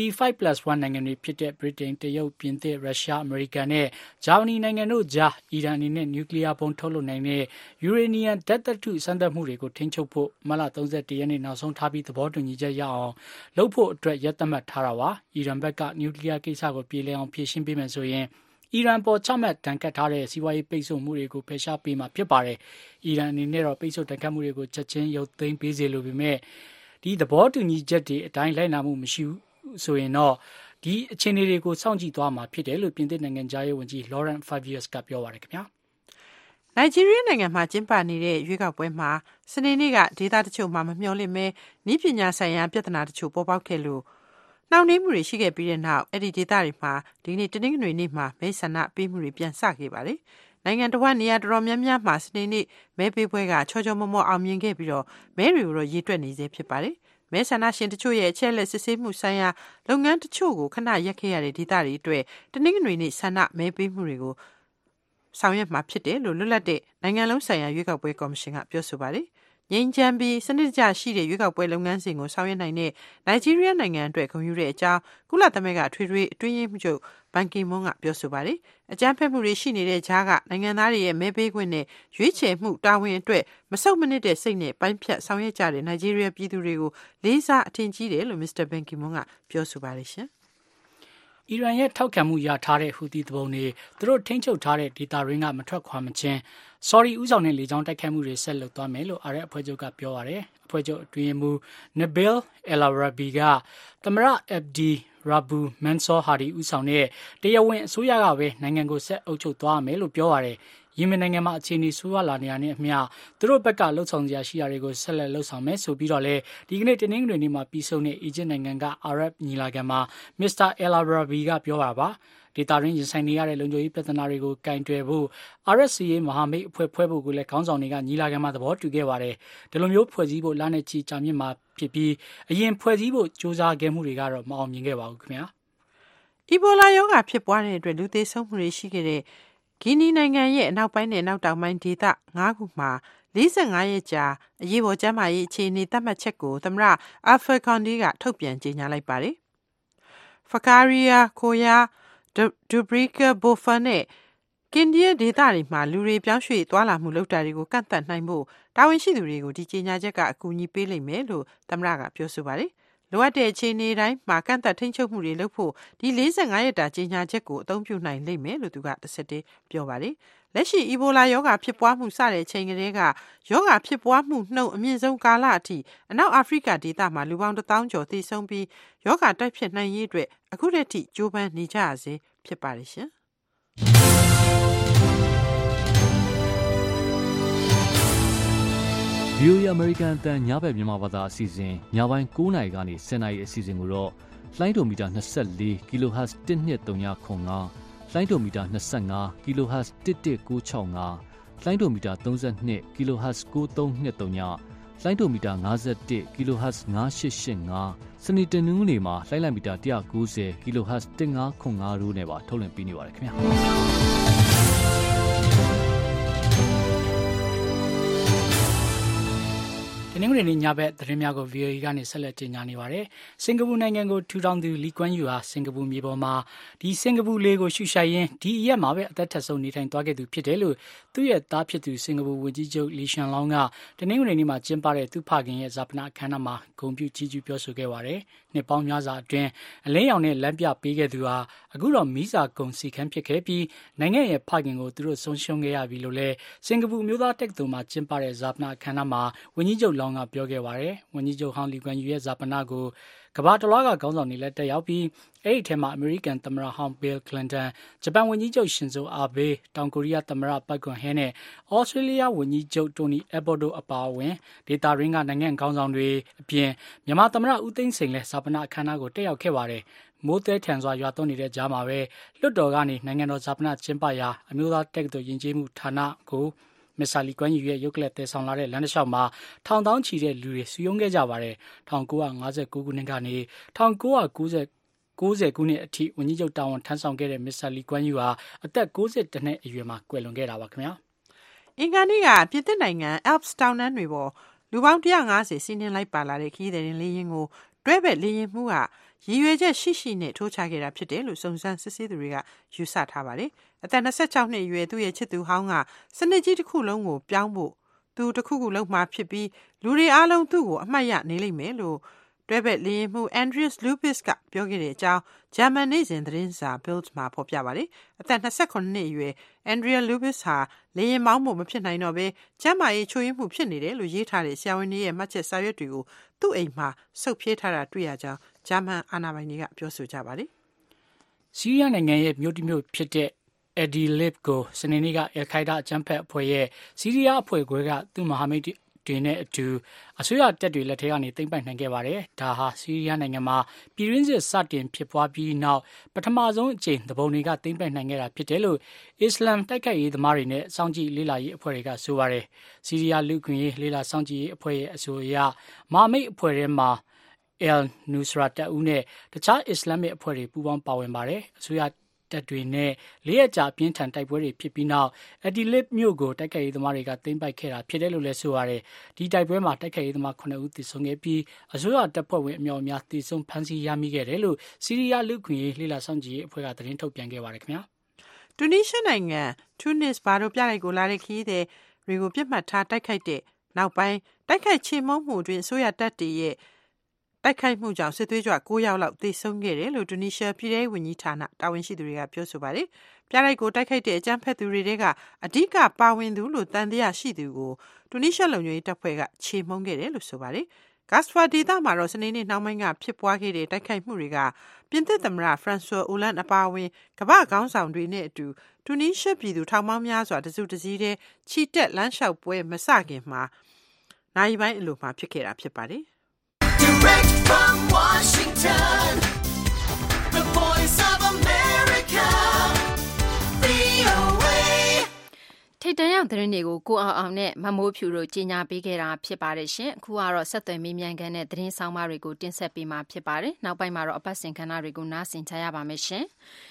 Speaker 10: P5+1 နိုင်ငံတွေဖြစ်တဲ့ဗြိတိန်၊တရုတ်၊ပြင်သစ်၊ရုရှား၊အမေရိကန်နဲ့ဂျာမနီနိုင်ငံတို့ကြားအီရန်အနေနဲ့နျူကလ িয়ার ဘုံထုတ်လုပ်နိုင်တဲ့ယူရေနီယံဓာတ်သတ္တုစမ်းသပ်မှုတွေကိုထိန်းချုပ်ဖို့မလ31ရက်နေ့နောက်ဆုံးထားပြီးသဘောတူညီချက်ရအောင်လုပ်ဖို့အတွက်ရက်သတ်မှတ်ထားတာပါ။အီရန်ဘက်ကနျူကလ িয়ার ကိစ္စကိုပြေလည်အောင်ဖြေရှင်းပေးမယ်ဆိုရင်အီရန်ပေါ်ချမှတ်တန်ခတ်ထားတဲ့စီးပွားရေးပိတ်ဆို့မှုတွေကိုဖယ်ရှားပေးမှာဖြစ်ပါတယ်။အီရန်အနေနဲ့တော့ပိတ်ဆို့တန်ခတ်မှုတွေကိုချက်ချင်းရုပ်သိမ်းပေးစေလိုပေမဲ့ဒီသဘောတူညီချက်တွေအတိုင်းလိုက်နာမှုမရှိဘူးဆိုရင်တော့ဒီအခြေအနေတွေကိုစောင့်ကြည့်သွားမှာဖြစ်တယ်လို့ပြင်သစ်နိုင်ငံသားရေးဝန်ကြီး Laurent Fabius ကပြောပါတယ်ခင်ဗျာ
Speaker 12: နိုင်ဂျီးရီးယားနိုင်ငံမှာကျင်းပနေတဲ့ရွေးကောက်ပွဲမှာစနေနေ့ကဒေသတချို့မှာမမျှော်လင့်မဲနည်းပညာဆိုင်ရာပြဿနာတချို့ပေါ်ပေါက်ခဲ့လို့နှောင့်နှေးမှုတွေရှိခဲ့ပြီးတဲ့နောက်အဲ့ဒီဒေသတွေမှာဒီနေ့တနင်္ဂနွေနေ့မှာမဲဆန္ဒပေးမှုတွေပြန်စခဲ့ပါတယ်နိုင်ငံတော်နေရာတော်များများမှာစနေနေ့မဲပေးပွဲကချောချောမောမောအောင်မြင်ခဲ့ပြီးတော့မဲတွေကိုတော့ရေတွက်နေစေဖြစ်ပါတယ်မဲဆန္ဒရှင်တချို့ရဲ့အချက်အလက်စစ်ဆေးမှုဆိုင်ရာလုပ်ငန်းတချို့ကိုခဏရပ်ခဲ့ရတဲ့ဒေသတွေအတွက်တနင်္ဂနွေနေ့ဆန္ဒမဲပေးမှုတွေကိုဆောင်ရွက်မှာဖြစ်တယ်လို့လွတ်လပ်တဲ့နိုင်ငံလုံးဆိုင်ရာရွေးကောက်ပွဲကော်မရှင်ကပြောဆိုပါတယ်။ငြိမ်းချမ်းပြီးစနစ်တကျရှိတဲ့ရွေးကောက်ပွဲလုပ်ငန်းစဉ်ကိုဆောင်ရွက်နိုင်တဲ့နိုင်ဂျီးရီးယားနိုင်ငံအတွက်ဂုဏ်ယူတဲ့အကြောင်းကုလသမဂ္ဂထွေထွေအတွင်းရေးမှူးချုပ်ဘန်ကီမွန်းကပြောဆိုပါတယ်။အကြမ်းဖက်မှုတွေရှိနေတဲ့ကြားကနိုင်ငံသားတွေရဲ့မဲပေးခွင့်နဲ့ရွေးချယ်မှုတာဝန်အတွက်မဆုတ်မနစ်တဲ့စိတ်နဲ့ပိုင်းဖြတ်ဆောင်ရွက်ကြတဲ့နိုင်ဂျီးရီးယားပြည်သူတွေကိုလေးစားအထင်ကြီးတယ်လို့မစ္စတာဘန်ကီမွန်းကပြောဆိုပါတယ်ရှင်။
Speaker 10: အီရန်ရဲ့ထောက်ခံမှုရထားတဲ့ဟူသီတပုံတွေသူတို့ထိန်းချုပ်ထားတဲ့ဒေတာရင်းကမထွက်ခွာမချင်းဆော်ဒီဦးဆောင်တဲ့လေကြောင်းတိုက်ခိုက်မှုတွေဆက်လုပ်သွားမယ်လို့အာရဲအဖွဲ့ချုပ်ကပြောပါတယ်။အဖွဲ့ချုပ်အတွင်းရေးမှူး Nabil El-Arabi ကသမရအက်ဘ်ဒီရာဘူမန်ဆောဟာဒီဦးဆောင်တဲ့တရားဝင်အစိုးရကပဲနိုင်ငံကိုဆက်အုပ်ချုပ်သွားမယ်လို့ပြောပါတယ်။ယီမင်နိုင်ငံမှာအခြေအနေဆိုးရွားလာနေရတဲ့အမျှသူတို့ဘက်ကလှုပ်ဆောင်စရာရှိတာတွေကိုဆက်လက်လှုပ်ဆောင်မယ်ဆိုပြီးတော့လေဒီကနေ့တနင်္ဂနွေနေ့မှာပြီးဆုံးတဲ့အီဂျစ်နိုင်ငံကအာရပ်ညီလာခံမှာမစ္စတာအယ်လာရာဘီကပြောတာပါဒေတာရင်းရင်ဆိုင်နေရတဲ့လုံခြုံရေးပြဿနာတွေကိုကင်တွယ်ဖို့ RSCA မဟာမိတ်အဖွဲ့ဖွဲ့ဖို့ကိုလည်းခေါင်းဆောင်တွေကညီလာခံမှာသဘောတူခဲ့ပါတယ်ဒီလိုမျိုးဖွဲ့စည်းဖို့လနဲ့ချီကြာမြင့်မှာဖြစ်ပြီးအရင်ဖွဲ့စည်းဖို့စ조사ခဲ့မှုတွေကတော့မအောင်မြင်ခဲ့ပါဘူးခင်ဗျာ
Speaker 12: အီဘိုလာရောဂါဖြစ်ပွားတဲ့အတွက်လူသေဆုံးမှုတွေရှိခဲ့တဲ့ဂီနီနိုင်ငံရဲ့အနောက်ပိုင်းနဲ့အနောက်တောင်ပိုင်းဒေသ9ခုမှာ45ရက်ကြာအရေးပေါ်ကျန်းမာရေးအခြေအနေသတ်မှတ်ချက်ကိုသမ္မတအာဖာကွန်ဒီကထုတ်ပြန်ကြေညာလိုက်ပါတယ်။ဖကာရီယာခိုယာဒူဘရီကာဘိုဖန်နဲ့ကင်ဒီယာဒေသတွေမှာလူတွေပြောင်းရွှေ့သွားလာမှုလုပ်တာတွေကိုကန့်သတ်နိုင်ဖို့တာဝန်ရှိသူတွေကိုဒီကြေညာချက်ကအကူအညီပေးလိမ့်မယ်လို့သမ္မတကပြောဆိုပါတယ်။လိုအပ်တဲ့အခြေအနေတိုင်းမှာကန့်သတ်ထိန်းချုပ်မှုတွေလုပ်ဖို့ဒီ45ရက်တာကြေညာချက်ကိုအသုံးပြုနိုင်လိမ့်မယ်လို့သူကတစ်ဆက်တည်းပြောပါတယ်လက်ရှိအီဘိုလာရောဂါဖြစ်ပွားမှုစတဲ့အချိန်ကတည်းကရောဂါဖြစ်ပွားမှုနှုန်းအမြင့်ဆုံးကာလအထိအနောက်အာဖရိကဒေသမှာလူပေါင်း1000ကျော်သေဆုံးပြီးရောဂါတိုက်ဖျက်နိုင်ရေးအတွက်အခုတည်းထိကြိုးပမ်းနေကြရစေဖြစ်ပါတယ်ရှင်
Speaker 13: VOA American အတန်ညဘက်မြန်မာဘာသာအစီအစဉ်ညပိုင်း9:00နာရီကနေ10:00နာရီအစီအစဉ်ကိုတော့လိုင်းဒိုမီတာ24 kHz 12305လိုင်းဒိုမီတာ25 kHz 11965လိုင်းဒိုမီတာ32 kHz 9323လိုင်းဒိုမီတာ51 kHz 9885စနေတနင်္ဂနွေမှာလိုင်းလိုက်မီတာ190 kHz 1505တို့နဲ့ပါထုတ်လွှင့်ပေးနေပါတယ်ခင်ဗျာ
Speaker 10: တနင်္ဂနွေနေ့ညဘက်သတင်းများကို VOA ကနေဆက်လက်တင်ပြနေပါတယ်။စင်ကာပူနိုင်ငံကိုထူထောင်သူလီကွမ်းယူဟာစင်ကာပူမြေပေါ်မှာဒီစင်ကာပူလေးကိုရှုရှိုက်ရင်းဒီအရက်မှာပဲအသက်ထက်ဆုံးနေထိုင်သွားခဲ့သူဖြစ်တယ်လို့သူ့ရဲ့သားဖြစ်သူစင်ကာပူဝန်ကြီးချုပ်လီရှန်လောင်းကတနင်္ဂနွေနေ့မှာကျင်းပတဲ့သူ့ဖခင်ရဲ့ဇာပနအခမ်းအနားမှာဂုဏ်ပြုကြီးကျူးပြောဆိုခဲ့ပါတယ်။နှစ်ပေါင်းများစွာအတွင်းအလင်းရောင်နဲ့လမ်းပြပေးခဲ့သူဟာအခုတော့မီးစာကုန်စီခန်းဖြစ်ခဲ့ပြီးနိုင်ငံရဲ့ဖခင်ကိုသူတို့ဆုံးရှုံးခဲ့ရပြီလို့လည်းစင်ကာပူမျိုးသားတက္ကသိုလ်မှာကျင်းပတဲ့ဇာပနအခမ်းအနားမှာဝန်ကြီးချုပ်လောင်းကပြောခဲ့ပါတယ်။ဝန်ကြီးချုပ်ဟောင်းလီကွမ်ယူရဲ့ဇာပနကိုကမ္ဘာတလွှားကခေါင်းဆောင်တွေလည်းတက်ရောက်ပြီးအဲ့ဒီထဲမှာအမေရိကန်သမ္မတဟောင်းဘီလ်ကလင်တန်ဂျပန်ဝန်ကြီးချုပ်ရှင်ဇိုအာဘေးတောင်ကိုရီးယားသမ္မတပတ်ကွန်ဟဲနဲ့ဩစတြေးလျဝန်ကြီးချုပ်တိုနီအက်ဘော်ဒိုအပါအဝင်ဒေတာရင်းကနိုင်ငံခေါင်းဆောင်တွေအပြင်မြန်မာသမ္မတဦးသိန်းစိန်လည်းဇာပနအခမ်းအနားကိုတက်ရောက်ခဲ့ပါတယ်။မိုးတဲထန်စွာရွာသွန်းနေတဲ့ကြားမှာပဲလွတ်တော်ကနေနိုင်ငံတော်ဇာပနကျင်းပရာအမျိုးသားတက္ကသိုလ်ယဉ်ကျေးမှုဌာနကိုမစ္စတာလီကွမ်ယူရဲ့ရုပ်ကလပ်တည်ဆောင်လာတဲ့လမ်းတစ်လျှောက်မှာထောင်တောင်းချီတဲ့လူတွေစုယုံခဲ့ကြပါတယ်1959ခုနှစ်ကနေ1990ခုနှစ်အထိဝန်ကြီးချုပ်တာဝန်ထမ်းဆောင်ခဲ့တဲ့မစ္စတာလီကွမ်ယူဟာအသက်62နှစ်အရွယ်မှာကွယ်လွန်ခဲ့တာပါခင်ဗျာ
Speaker 12: အင်္ဂါနေ့ကပြည်သစ်နိုင်ငံ Alps တောင်တန်းတွေပေါ်လူပေါင်း150စီးနှင်းလိုက်ပါလာတဲ့ခရီးသည်တင်လေယာဉ်ကိုတွဲဘက်လေယာဉ်မှုကရည်ရွယ်ချက်ရှိနဲ့ထိုးချခဲ့တာဖြစ်တယ်လို့စုံစမ်းစစ်ဆေးသူတွေကယူဆထားပါတယ်။အသက်26နှစ်အရွယ်သူ့ရဲ့ချစ်သူဟောင်းကစနစ်ကြီးတစ်ခုလုံးကိုပြောင်းဖို့သူတစ်ခုခုလုံးမှဖြစ်ပြီးလူတွေအားလုံးသူ့ကိုအမှတ်ရနေလိမ့်မယ်လို့တွဲဘက်လေယာဉ်မှု Andreas Lubis ကပြောခဲ့တဲ့အကြောင်းဂျာမန်နေ့စဉ်သတင်းစာ Bild မှာဖော်ပြပါတယ်။အသက်28နှစ်အရွယ် Andreas Lubis ဟာလေယာဉ်မောင်းဖို့မဖြစ်နိုင်တော့ဘဲကျန်းမာရေးချို့ယွင်းမှုဖြစ်နေတယ်လို့ရေးထားတဲ့ဆရာဝန်တွေရဲ့မှတ်ချက်စာရွက်တွေကိုသူ့အိမ်မှာဆုပ်ဖြဲထားတာတွေ့ရကြောင်းဂျာမန်အာဏာပိုင်တွေကပြောဆိုကြပါတယ်
Speaker 10: ။ဆီးရီးယားနိုင်ငံရဲ့မြို့တစ်မြို့ဖြစ်တဲ့Idlib ကိုစနေနေ့ကအယ်ခိုင်ဒါအကြမ်းဖက်အဖွဲ့ရဲ့ဆီးရီးယားအဖွဲ့ခွဲကသူ့မဟာမိတ်တွေနဲ့အတူအစိုးရတပ်တွေလက်ထက်ကနေသိမ်းပိုက်နိုင်ခဲ့ပါတယ်။ဒါဟာဆီးရီးယားနိုင်ငံမှာပြည်တွင်းစစ်စတင်ဖြစ်ပွားပြီးနောက်ပထမဆုံးအကြိမ်တပုံတွေကသိမ်းပိုက်နိုင်ခဲ့တာဖြစ်တယ်လို့အစ္စလာမ်တိုက်ခိုက်ရေးသမားတွေနဲ့စောင့်ကြည့်လေ့လာရေးအဖွဲ့တွေကဆိုပါတယ်။ဆီးရီးယားလူ့အခွင့်အရေးလေ့လာစောင့်ကြည့်ရေးအဖွဲ့ရဲ့အဆိုအရမဟာမိတ်အဖွဲ့ထဲမှာAl-Nusra တပ်ဦးနဲ့တခြားအစ္စလာမစ်အဖွဲ့တွေပူးပေါင်းပါဝင်ပါတယ်။အစိုးရတပ်တွေနဲ့၄ရက်ကြာပြင်းထန်တိုက်ပွဲတွေဖြစ်ပြီးနောက်Idlibမြို့ကိုတိုက်ခိုက်ရေးသမားတွေကသိမ်းပိုက်ခဲ့တာဖြစ်တယ်လို့လည်းဆိုရတယ်။ဒီတိုက်ပွဲမှာတိုက်ခိုက်ရေးသမား9ဦးသေဆုံးခဲ့ပြီးအစိုးရတပ်ဖွဲ့ဝင်အများအပြားသေဆုံးဖမ်းဆီးရမိခဲ့တယ်လို့ဆီးရီးယားလူ့အခွင့်အရေးလှိလာစောင့်ကြည့်ရေးအဖွဲ့ကသတင်းထုတ်ပြန်ခဲ့ပါတယ်ခင်ဗျာ
Speaker 12: ။တူနီးရှားနိုင်ငံတူနစ်ဘာတို့ပြလိုက်ကိုလာတဲ့ခရီးသည်တွေကိုပြစ်မှတ်ထားတိုက်ခိုက်တဲ့နောက်ပိုင်းတိုက်ခိုက်ချေမှုန်းမှုတွင်အစိုးရတပ်တွေရဲ့တိုက်ခိုက်မှုကြောင့်စစ်သွေးကြွ9ယောက်လောက်သေဆုံးခဲ့တယ်လို့တူနီးရှားပြည်ထောင်စုဝန်ကြီးဌာနတာဝန်ရှိသူတွေကပြောဆိုပါတယ်။ပြလိုက်ကိုတိုက်ခိုက်တဲ့အကြမ်းဖက်သူတွေကအဓိကပါဝင်သူလို့တန်တရားရှိသူကိုတူနီးရှားလုံခြုံရေးတပ်ဖွဲ့ကချေမှုန်းခဲ့တယ်လို့ဆိုပါတယ်။ဂတ်စဖာဒေသမှာတော့စနေနေ့နှောင်းပိုင်းကဖြစ်ပွားခဲ့တဲ့တိုက်ခိုက်မှုတွေကပြင်သစ်သမ္မတဖရန်ဆွာအိုလန်အပါအဝင်ကမ္ဘာ့ခေါင်းဆောင်တွေနဲ့အတူတူနီးရှားပြည်သူထောင်ပေါင်းများစွာတစုတစည်းတည်းချီတက်လမ်းလျှောက်ပွဲမစခင်မှာနိုင်ပိုင်းအလိုမှာဖြစ်ခဲ့တာဖြစ်ပါတယ်
Speaker 7: Direct from Washington, the voice of America, VOA.
Speaker 9: ထိတ်တန့်ရောက်သတင်းတွေကိုကိုအောင်နဲ့မမိုးဖြူတို့ကြီးညာပေးခဲ့တာဖြစ်ပါတယ်ရှင်အခုကတော့ဆက်သွယ်မေးမြန်းခန်းနဲ့သတင်းဆောင်မတွေကိုတင်ဆက်ပေးမှာဖြစ်ပါတယ်နောက်ပိုင်းမှာတော့အပတ်စဉ်ခန်းတွေကိုနားဆင်ကြရပါမယ်ရှင်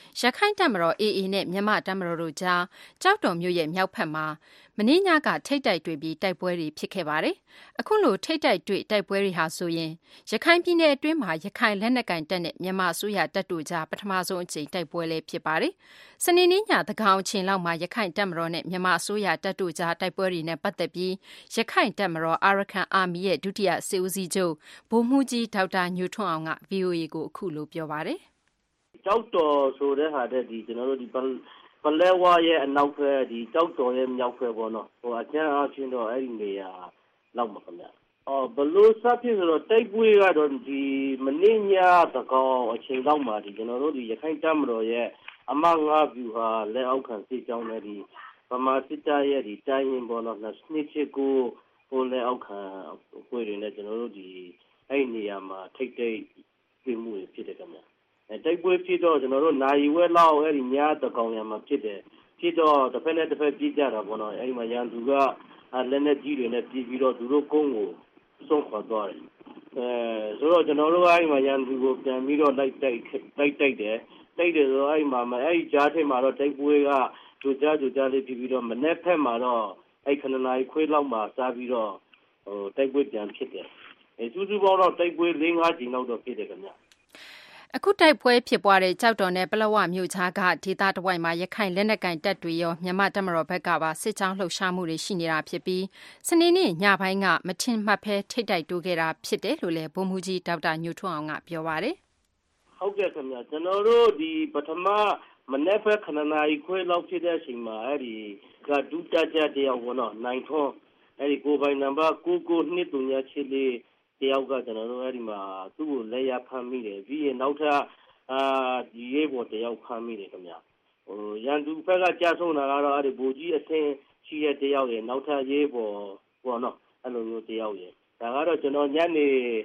Speaker 9: ရခိုင်တပ်မတော် AA နဲ့မြန်မာတပ်မတော်တို့ကြားကြောက်တော်မြို့ရဲ့မြောက်ဘက်မှာမနေ့ညကထိတ်တိုက်တွေ့ပြီးတိုက်ပွဲတွေဖြစ်ခဲ့ပါတယ်။အခုလိုထိတ်တိုက်တွေ့တိုက်ပွဲတွေဟာဆိုရင်ရခိုင်ပြည်နယ်အတွင်းမှာရခိုင်လက်နက်ကိုင်တပ်နဲ့မြန်မာအစိုးရတပ်တို့ကြားပထမဆုံးအကြိမ်တိုက်ပွဲလည်းဖြစ်ပါတယ်။စနေနေ့ညသကောင်အချိန်လောက်မှာရခိုင်တပ်မတော်နဲ့မြန်မာအစိုးရတပ်တို့ကြားတိုက်ပွဲတွေနဲ့ပတ်သက်ပြီးရခိုင်တပ်မတော် Arakan Army ရဲ့ဒုတိယစစ်ဦးစီးချုပ်ဗိုလ်မှူးကြီးဒေါက်တာညိုထွန်းအောင်က VOA ကိုအခုလိုပြောပါတယ်
Speaker 11: ။ကြောက်တော်ဆိုတဲ့ဟာတဲ့ကျွန်တော်တို့ဒီပလဲဝါရဲ့အနောက်ဘက်ဒီကြောက်တော်ရဲ့မြောက်ဘက်ပေါ့နော်အကျန်းအားဖြင့်တော့အဲ့ဒီနေရာလောက်မှာခင်ဗျဘလို့စဖြစ်ဆိုတော့တိုက်ပွဲကတော့ဒီမနေ့ညသကောင်အချိန်လောက်မှာဒီကျွန်တော်တို့ဒီရခိုင်တပ်မတော်ရဲ့အမငါးဗျူဟာလက်အောက်ခံစစ်ကြောင်းနဲ့ဒီဗမာစစ်တပ်ရဲ့ဒီတိုင်းရင်ပေါ့နော်နှစ်ချစ်ကိုဟိုလက်အောက်ခံအဖွဲ့တွေနဲ့ကျွန်တော်တို့ဒီအဲ့နေရာမှာထိတ်တိတ်ပြမှုဖြစ်တယ်ခင်ဗျတိုက်ပွဲဖြစ်တော့ကျွန်တော်တို့နိုင်ဝဲလောက်အဲ့ဒီညသကောင်ရမှာဖြစ်တယ်ဖြစ်တော့တစ်ဖက်နဲ့တစ်ဖက်ပြေးကြတာပေါ့နော်အဲ့ဒီမှာရန်သူကလက်နဲ့ကြီးတွေနဲ့ပြေးပြီးတော့သူတို့ကုန်းကိုဆုံးခွာသွားတယ်ဆိုတော့ကျွန်တော်တို့အဲ့ဒီမှာရန်သူကိုပြန်ပြီးတော့တိုက်တယ်တိုက်တယ်ဆိုတော့အဲ့ဒီမှာအဲ့ဒီကြားထဲမှာတော့တိုက်ပွဲကကြိုကြားလေးဖြစ်ပြီးတော့မနေ့ဖက်မှာတော့အဲ့ခဏနိုင်ခွေးလောက်မှာစားပြီးတော့တိုက်ပွဲပြန်ဖြစ်တယ်စုစုပေါင်းတော့တိုက်ပွဲ၄-၅ကြိမ်လောက်တော့ဖြစ်တယ်ခင်ဗျ
Speaker 9: အခုတိုက်ပွဲဖြစ်ပွားတဲ့ကြောက်တော်နဲ့ပလောဝမြို့ခြားကဒေသတစ်ဝိုက်မှာရခိုင်လက်နက်ကင်တပ်တွေရောမြန်မာတပ်မတော်ဘက်ကပါစစ်ကြောင်းလှုပ်ရှားမှုတွေရှိနေတာဖြစ်ပြီးစနေနေ့ညပိုင်းကမထင်မှတ်ဖဲထိတ်တိုက်တိုးခဲ့တာဖြစ်တယ်လို့လည်းဗိုလ်မှူးကြီးဒေါက်တာညိုထွန်းအောင်ကပြောပါတယ်
Speaker 11: ဟုတ်ကဲ့ခင်ဗျာကျွန်တော်တို့ဒီပထမမနေ့ဖက်ခဏနိုင်ခွေးလောက်ဖြစ်တဲ့အချိန်မှာအဲ့ဒီကဒုတက်ကြတယောက်ပေါ့နော်နိုင်ထွန်းအဲ့ဒီကိုပိုင်နံပါတ်99238တယောက်ကကျွန်တော်တို့အဲ့ဒီမှာသူ့ကိုလက်ရဖမ်းမိတယ်ပြီးရင်နောက်ထပ်ဒီရေးပေါ်တယောက်ဖမ်းမိတယ်ခင်ဗျရန်သူဘက်ကကြာဆုံးတာကတော့အဲ့ဒီဘူကြီးအဆင်းရှိတဲ့တယောက်ရဲ့နောက်ထပ်ရေးပေါ်ပေါ့နော်အဲ့လိုမျိုးတယောက်ရဲ့ဒါကတော့ကျွန်တော်ညနေ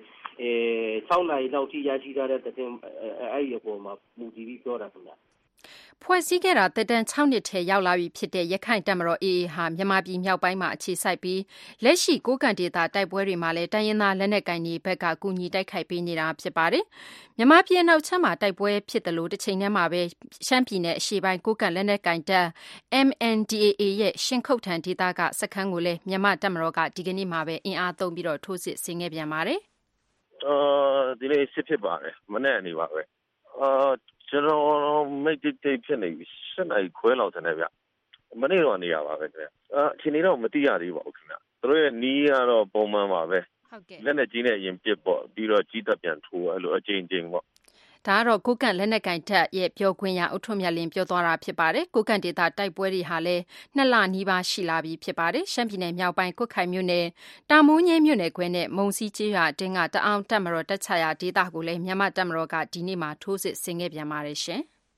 Speaker 11: 6နာရီလောက်ထိရရှိထားတဲ့တဲ့အဲ့ဒီအပေါ်မှာမူတည်ပြီးပြောတာခင်ဗျ
Speaker 9: ဖွဲ့စည်းခဲ့တာတက်တန်း6နှစ်ထဲရောက်လာပြီဖြစ်တဲ့ရခိုင်တပ်မတော် AA ဟာမြန်မာပြည်မြောက်ပိုင်းမှာအခြေစိုက်ပြီးလက်ရှိကိုကန့်ဒေသတိုက်ပွဲတွေမှာလည်းတိုင်းရင်းသားလက်နက်ကိုင်တွေဘက်ကကူညီတိုက်ခိုက်ပေးနေတာဖြစ်ပါတယ်။မြန်မာပြည်နောက်ချမ်းမှာတိုက်ပွဲဖြစ်တယ်လို့တစ်ချိန်တည်းမှာပဲရှမ်းပြည်နယ်အရှေ့ပိုင်းကိုကန့်လက်နက်ကိုင်တပ် MNDAA ရဲ့ရှင်ခုတ်ထန်ဒေသကစခန်းကိုလည်းမြန်မာတပ်မတော်ကဒီကနေ့မှာပဲအင်အားသုံးပြီးတော့ထိုးစစ်ဆင်ခဲ့ပြန်ပါတယ်
Speaker 14: ။ဒီနေ့စစ်ဖြစ်ပါတယ်မနေ့ကနေပါပဲကျွန်တော်မိတ်တိတ်ဖြစ်နေပြီ7နာရီခွဲလောက်တည်းဗျမနေ့တော့နေရပါပဲခင်ဗျအချိန်လေးတော့မသိရသေးပါဘူးခင်ဗျသူတို့ရဲ့နီးကတော့ပုံမှန်ပါပဲ
Speaker 9: ဟုတ်ကဲ့
Speaker 14: လက်နဲ့ကြီးနဲ့ရင်ပစ်ပေါ့ပြီးတော့ကြီးတက်ပြန်ထိုးအဲ့လိုအချိန်ပေါ့
Speaker 9: ဒါကတော့ကိုကန့်လက်နက်ကင်တပ်ရဲ့ပြောခွင့်ရအုတ်ထွန်းမြတ်လင်းပြောသွားတာဖြစ်ပါတယ်ကိုကန့်ဒေသတိုက်ပွဲတွေဟာလည်း2လနီးပါးရှိလာပြီဖြစ်ပါတယ်ရှမ်းပြည်နယ်မြောက်ပိုင်းကွတ်ခိုင်မြို့နယ်တာမိုးငယ်မြို့နယ်ခွဲနဲ့မုံစီကျေးရွာတင်းကတအောင်တပ်မတော်တပ်ချရာဒေသကိုလည်းမြန်မာတပ်မတော်ကဒီနေ့မှထိုးစစ်ဆင်ခဲ့ပြန်ပါတယ်ရှင်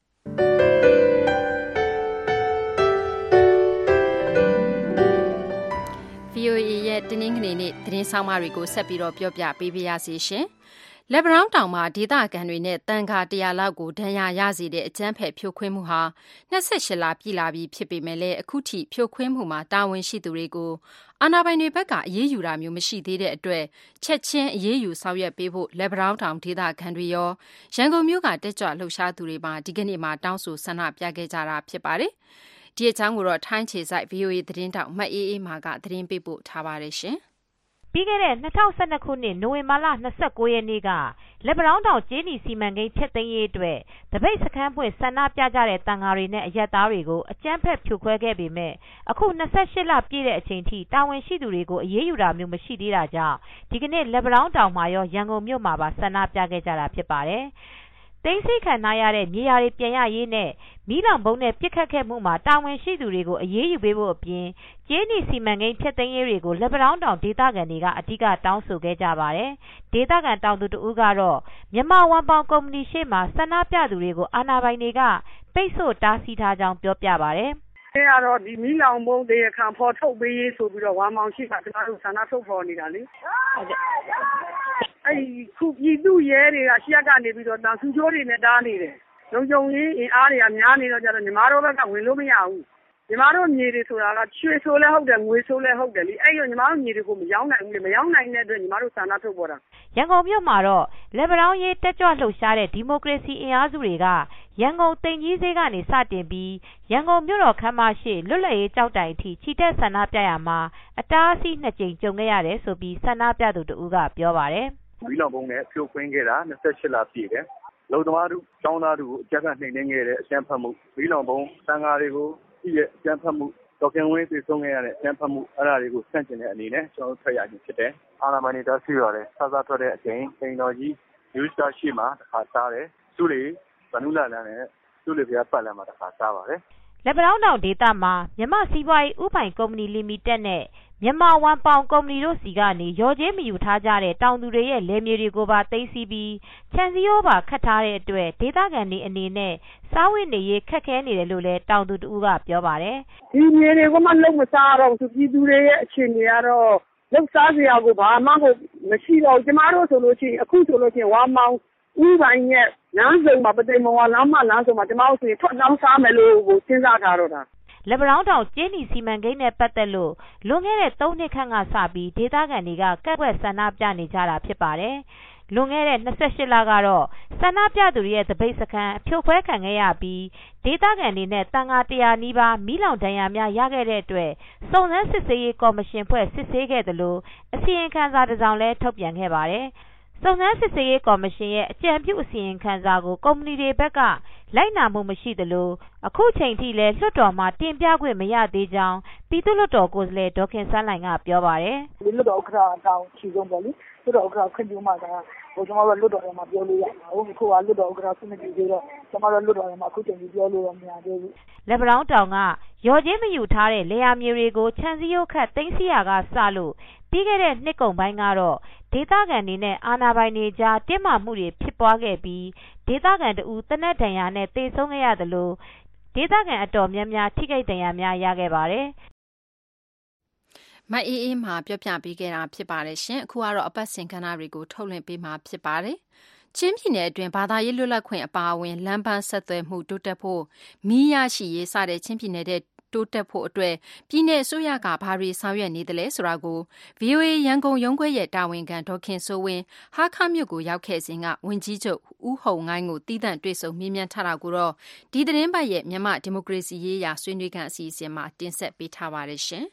Speaker 9: VOA ရဲ့တင်းနှင်းကနေနေ့သတင်းဆောင်မတွေကိုဆက်ပြီးတော့ပြောပြပေးပါရစေရှင်လက်ဗရောင်းတောင်မှာဒေသခံတွေနဲ့တန်ခါ100လောက်ကိုဒဏ်ရာရစေတဲ့အကြမ်းဖက်ဖြိုခွင်းမှုဟာ28လပြည့်လာပြီဖြစ်ပေမဲ့လည်းအခုထိဖြိုခွင်းမှုမှာတာဝန်ရှိသူတွေကိုအာဏာပိုင်တွေဘက်ကအရေးယူတာမျိုးမရှိသေးတဲ့အတွက်ချက်ချင်းအရေးယူဆောင်ရွက်ပေးဖို့လက်ဗရောင်းတောင်ဒေသခံတွေရောရန်ကုန်မြို့ကတက်ကြွလှုပ်ရှားသူတွေမှာဒီကနေ့မှတောင်းဆိုဆန္ဒပြခဲ့ကြတာဖြစ်ပါတယ်ဒီအကြောင်းကိုတော့ထိုင်းခြေစိုက် VOA သတင်းတောက်မှတ်အေးအေးမာကသတင်းပေးပို့ထားပါတယ်ရှင်
Speaker 15: ပြီးခဲ့တဲ့2012ခုနှစ်နိုဝင်ဘာလ29ရက်နေ့ကလက်ဗရောင်းတောင်ကျေးနီစီမံကိန်းဖျက်သိမ်းရေးအတွက်တပိတ်စခန်းဖွင့်ဆန္ဒပြကြတဲ့တန်ဃာတွေနဲ့အရက်သားတွေကိုအကြမ်းဖက်ဖြိုခွဲခဲ့ပေမဲ့အခု28လပြည့်တဲ့အချိန်ထိတာဝန်ရှိသူတွေကိုအရေးယူတာမျိုးမရှိသေးတာကြောင့်ဒီကနေ့လက်ဗရောင်းတောင်မှာရောရန်ကုန်မြို့မှာပါဆန္ဒပြခဲ့ကြတာဖြစ်ပါတယ်သိမ်းဆည်းခံထားရတဲ့မြေယာတွေပြန်ရရေးနဲ့မီးလောင်ဗုံးနဲ့ပစ်ခတ်ခဲ့မှုမှာတာဝန်ရှိသူတွေကိုအရေးယူပေးဖို့အပြင်ကျေးနီစီမံကိန်းဖျက်သိမ်းရေးတွေကိုလက်ဗရောင်းတောင်ဒေသခံတွေကအဓိကတောင်းဆိုခဲ့ကြပါတယ်။ဒေသခံတောင်သူတဦးကတော့မြန်မာဝန်ပေါင်ကုမ္ပဏီရှေ့မှာဆန္ဒပြသူတွေကိုအာဏာပိုင်တွေကပိတ်ဆို့တားဆီးထားကြောင်းပြောပြပါတယ်
Speaker 16: ။အဲကတော့ဒီမီးလောင်ဗုံးတွေခံဖော်ထုတ်ပေးရေးဆိုပြီးတော့ဝန်ပေါင်ရှိမှကျွန်တော်တို့ဆန္ဒထုတ်ဖော်နေတာလေ။ဟုတ်ကဲ့အဲ့ခုပြည်သူရဲတွေကရှက်ကနေပြီးတော့တန်ဆူချိုးတွေနဲ့တားနေတယ်လုံခြုံရေးအင်အားတွေကများနေတော့ကြတော့ညီမတို့ဘက်ကဝင်လို့မရဘူးညီမတို့မြေတွေဆိုတာကရွှေဆိုးလဲဟုတ်တယ်ငွေဆိုးလဲဟုတ်တယ်လေအဲ့ဒီညီမတို့မြေတွေကိုမရောက်နိုင်ဘူးမရောက်နိုင်တဲ့အတွက်ညီမတို့ဆန္ဒထုတ်ပေါ်တာ
Speaker 15: ရန်ကုန်မြို့မှာတော့လက်ဗရောင်းရေးတက်ကြွလှုပ်ရှားတဲ့ဒီမိုကရေစီအင်အားစုတွေကရန်ကုန်သိမ်ကြီးဈေးကနေစတင်ပြီးရန်ကုန်မြို့တော်ခမ်းမရှိလွတ်လပ်ရေးကြောက်တိုင်အထိချီတက်ဆန္ဒပြရမှာအတားအဆီး2ကြိမ်ကြုံခဲ့ရတယ်ဆိုပြီးဆန္ဒပြသူတဦးကပြောပါတယ်
Speaker 17: မီးလောင်ပုံနဲ့ဖြိုခွင်းခဲ့တာ28လပြည့်တယ်လုံသမားတို့ကျောင်းသားတို့အကြမ်းဖက်နှိမ်နင်းခဲ့တဲ့အကြမ်းဖက်မှုမီးလောင်ပုံတန်ဃာတွေကိုဒီရဲ့အကြမ်းဖက်မှုဒေါခင်ဝင်းပြေဆုံးခဲ့ရတဲ့အကြမ်းဖက်မှုအဲ့ဒါတွေကိုဆန့်ကျင်တဲ့အနေနဲ့ကျွန်တော်ထွက်ရခြင်းဖြစ်တယ်အာဏာပိုင်တွေတောက်ရှိရတယ်ဆဆထွက်တဲ့အချိန်စိန်တော်ကြီးယူစတာရှိမှာတစ်ခါစားတယ်သူ့လေဗနုလာလန်းနဲ့သူ့လေပြပတ်လန်းမှာတစ်ခါစားပါတယ်
Speaker 15: လက်ပံတောင်ဒေသမှာမြန်မာစီးပွားရေးဥပိုင်ကုမ္ပဏီလီမီတက်နဲ့မြန်မာဝန်ပေါင်ကုမ္ပဏီတို့စီကနေရော်ကြေးမယူထားကြတဲ့တောင်သူတွေရဲ့လယ်မြေတွေကိုပါသိမ်းဆည်းပြီးခြံစည်းရိုးပါခတ်ထားတဲ့အတွက်ဒေသခံတွေအနေနဲ့စားဝတ်နေရေးခက်ခဲနေတယ်လို့လည်းတောင်သူတဦးကပြောပါတယ်
Speaker 16: ဒီမြေတွေကမှလုံးမစားတော့ဘူးပြည်သူတွေရဲ့အခြေအနေကတော့လောက်စားစရာကိုဘာမှမရှိတော့ကျမတို့ဆိုလို့ရှိရင်အခုဆိုလို့ရှိရင်ဝါမောင်ဥပိုင်းရဲ့လမ်းစုံမှာပသိမ်မော်လမ်းမလမ်းစုံမှာကျမတို့ဆိုရင်ထွက်လောင်းစားမယ်လို့စဉ်းစားထားတော့တာ
Speaker 15: လက်ပံတောင်ကျင်းနီစီမံကိန်းနဲ့ပတ်သက်လို့လွန်ခဲ့တဲ့3နှစ်ခန့်ကစပြီးဒေသခံတွေကကက်ကွက်ဆန္ဒပြနေကြတာဖြစ်ပါတယ်။လွန်ခဲ့တဲ့28လကတော့ဆန္ဒပြသူတွေရဲ့တပိတ်စခန်းအဖြိုခွဲခံခဲ့ရပြီးဒေသခံတွေနဲ့တန်ဃာ100နီးပါးမီးလောင်ဒဏ်ရာများရခဲ့တဲ့အတွက်စုံစမ်းစစ်ဆေးရေးကော်မရှင်ဖွဲ့စစ်ဆေးခဲ့တယ်လို့အစီရင်ခံစာတစ်စောင်လည်းထုတ်ပြန်ခဲ့ပါတယ်။စုံစမ်းစစ်ဆေးရေးကော်မရှင်ရဲ့အကြံပြုအစီရင်ခံစာကိုကုမ္ပဏီတွေဘက်ကလိုက်နာမှုမရှိသလိုအခုချိန်ထိလည်းလွှတ်တော်မှာတင်ပြခွင့်မရသေးကြောင်းပြည်သူ့လွှတ်တော်ကိုယ်စားလှယ်ဒေါခင်စန်းလှိုင်ကပြောပါတယ်
Speaker 16: ။လွှတ်တော်ဥက္ကဋ္ဌတောင်းချီဆုံးပေါ့လေ။လွှတ်တော်ဥက္ကဋ္ဌခွင့်ပြုမှသာကျွန်တော်တို့လွှတ်တော်ထဲမှာပြောလို့ရမှာ။အခုကလွှတ်တော်ဥက္ကဋ္ဌဆွေးနွေးပြီးတော့ကျွန်တော်တို့လွှတ်တော်ထဲမှာအခုချိန်ကြီးပြောလို့မရသေးဘူး
Speaker 15: ။လက်ပံတောင်ကရော်ကြေးမယူထားတဲ့လေယာမြေတွေကိုခြံစည်းရိုးခတ်သိမ်းဆည်းရာကစလို့ပြီးခဲ့တဲ့နှစ်ကုန်ပိုင်းကတော့ဒေသခံတွေနဲ့အာဏာပိုင်တွေကြားတင်းမာမှုတွေဖြစ်ပွားခဲ့ပြီးဒေသခံတို့တနက်ဒဏ်ရာနဲ့သေဆုံးခဲ့ရတယ်လို့ဒေသခံအတော်များများထိခိုက်ဒဏ်ရာများရခဲ့ပါတယ်
Speaker 9: မအေးအေးမှာပြောပြပေးခဲ့တာဖြစ်ပါတယ်ရှင်အခုကတော့အပတ်စဉ်ကဏ္ဍတွေကိုထုတ်လွှင့်ပေးမှာဖြစ်ပါတယ်ချင်းပြည်နယ်အတွင်းဘာသာရေးလွတ်လပ်ခွင့်အပါအဝင်လမ်းပန်းဆက်သွယ်မှုတိုးတက်ဖို့မီးရရှိရေးစတဲ့ချင်းပြည်နယ်တဲ့တိုးတက်ဖို့အတွက်ပြည်내အစိုးရကဘာတွေဆောင်ရွက်နေသလဲဆိုတာကို VOA ရန်ကုန်ရုံးခွဲရဲ့တာဝန်ခံဒေါခင်စိုးဝင်းဟာခမြို့ကိုရောက်ခဲ့စဉ်ကဝန်ကြီးချုပ်ဦးဟုံငိုင်းကိုတီးသန့်တွေ့ဆုံမေးမြန်းထားတာကိုတော့ဒီသတင်းပတ်ရဲ့မြန်မာဒီမိုကရေစီရေးရာဆွေးနွေးခန်းအစီအစဉ်မှာတင်ဆက်ပေးထားပါတယ်ရှင်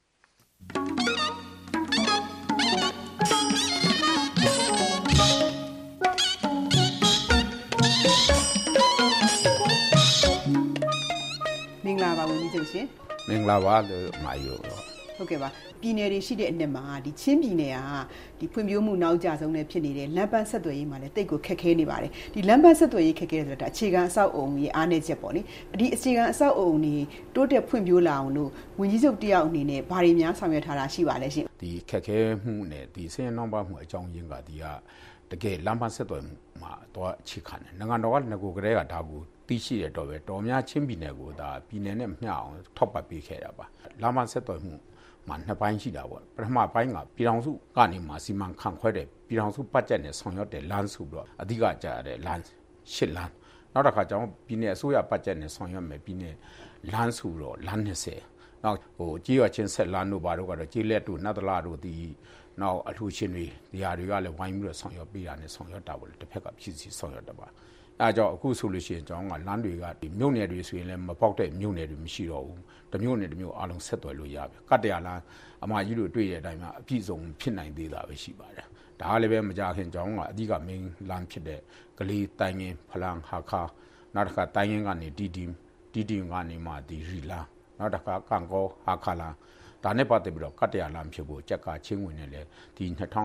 Speaker 18: မင်္ဂလာပါဝန်ကြီးချုပ်ရှင်
Speaker 19: မင်္ဂလာပါလို့မှာယူတော့
Speaker 18: ဟုတ်ကဲ့ပါပြည်နယ်တွေရှိတဲ့အနှစ်မှာဒီချင်းပြည်နယ်ကဒီဖွံ့ဖြိုးမှုနောက်ကျဆုံးနဲ့ဖြစ်နေတဲ့လမ်းပန်းဆက်သွယ်ရေးမှာလည်းတိတ်ကိုခက်ခဲနေပါတယ်ဒီလမ်းပန်းဆက်သွယ်ရေးခက်ခဲတယ်ဆိုတာအခြေခံအဆောက်အအုံကြီးအားနည်းချက်ပေါ့လေဒီအခြေခံအဆောက်အအုံကြီးတိုးတက်ဖွံ့ဖြိုးလာအောင်လို့ဝန်ကြီးချုပ်တယောက်အနေနဲ့ဘာတွေများဆောင်ရွက်ထားတာရှိပါလဲရှင်
Speaker 19: ဒီခက်ခဲမှုနဲ့ဒီဆင်းရဲနှောင့်ပါမှုအကြောင်းရင်းကဒီကတကယ်လမ်းပန်းဆက်သွယ်မှုမှာတော့အခြေခံတယ်နိုင်ငံတော်ကငကိုကလေးကဒါကိုသိရှိရတော့ပဲတော်များချင်းပြည်နယ်ကိုဒါပြည်နယ်နဲ့မျှအောင်ထောက်ပံ့ပေးခဲ့တာပါလမ်းပန်းဆက်သွယ်မှုမှာနှစ်ပိုင်းရှိတာပေါ့ပထမပိုင်းကပြည်ထောင်စုကနေမှစီမံခန့်ခွဲတဲ့ပြည်ထောင်စုဘတ်ဂျက်နဲ့ဆောင်ရွက်တဲ့လမ်းစုပြီးတော့အဓိကကျတဲ့လမ်း၈လမ်းနောက်တစ်ခါကျတော့ပြည်နယ်အစိုးရဘတ်ဂျက်နဲ့ဆောင်ရွက်မယ်ပြည်နယ်လမ်းစုတော့လမ်း20နောက်ကြီးရချင်းဆက်လမ်းတို့ဘာတို့ကတော့ကြီးလက်တို့နတ်တလာတို့ဒီနောက်အထူးရှင်တွေဒီဟာတွေကလည်းဝိုင်းပြီးတော့ဆောင်ရွက်ပေးတာနဲ့ဆောင်ရွက်တာပေါ့လေတစ်ဖက်ကဖြစ်စီဆောင်ရွက်တာပါအဲကြောင့်အခုဆိုလို့ရှိရင်ကျွန်တော်ကလမ်းတွေကဒီမြို့နယ်တွေဆိုရင်လည်းမပေါက်တဲ့မြို့နယ်တွေမရှိတော့ဘူးတမျိုးနဲ့တမျိုးအားလုံးဆက်သွယ်လို့ရပြီကတ္တရာလမ်းအမကြီးတို့တွေ့တဲ့အတိုင်းမှာအပြည့်စုံဖြစ်နိုင်သေးတာပဲရှိပါတယ်ဒါကလည်းပဲမကြခင်ကျွန်တော်ကအဓိက main လမ်းဖြစ်တဲ့ကလေးတိုင်ငင်းဖလန်ဟာခါနောက်တစ်ခါတိုင်ငင်းကနေတီတီကနေမှဒီရီလာနောက်တစ်ခါကန်ကောဟာခါလာဒါနဲ့ပတ်သက်ပြီးတော့ကတ္တရာလမ်းဖြစ်ဖို့ကြက်ကချင်းဝင်နေလေဒီ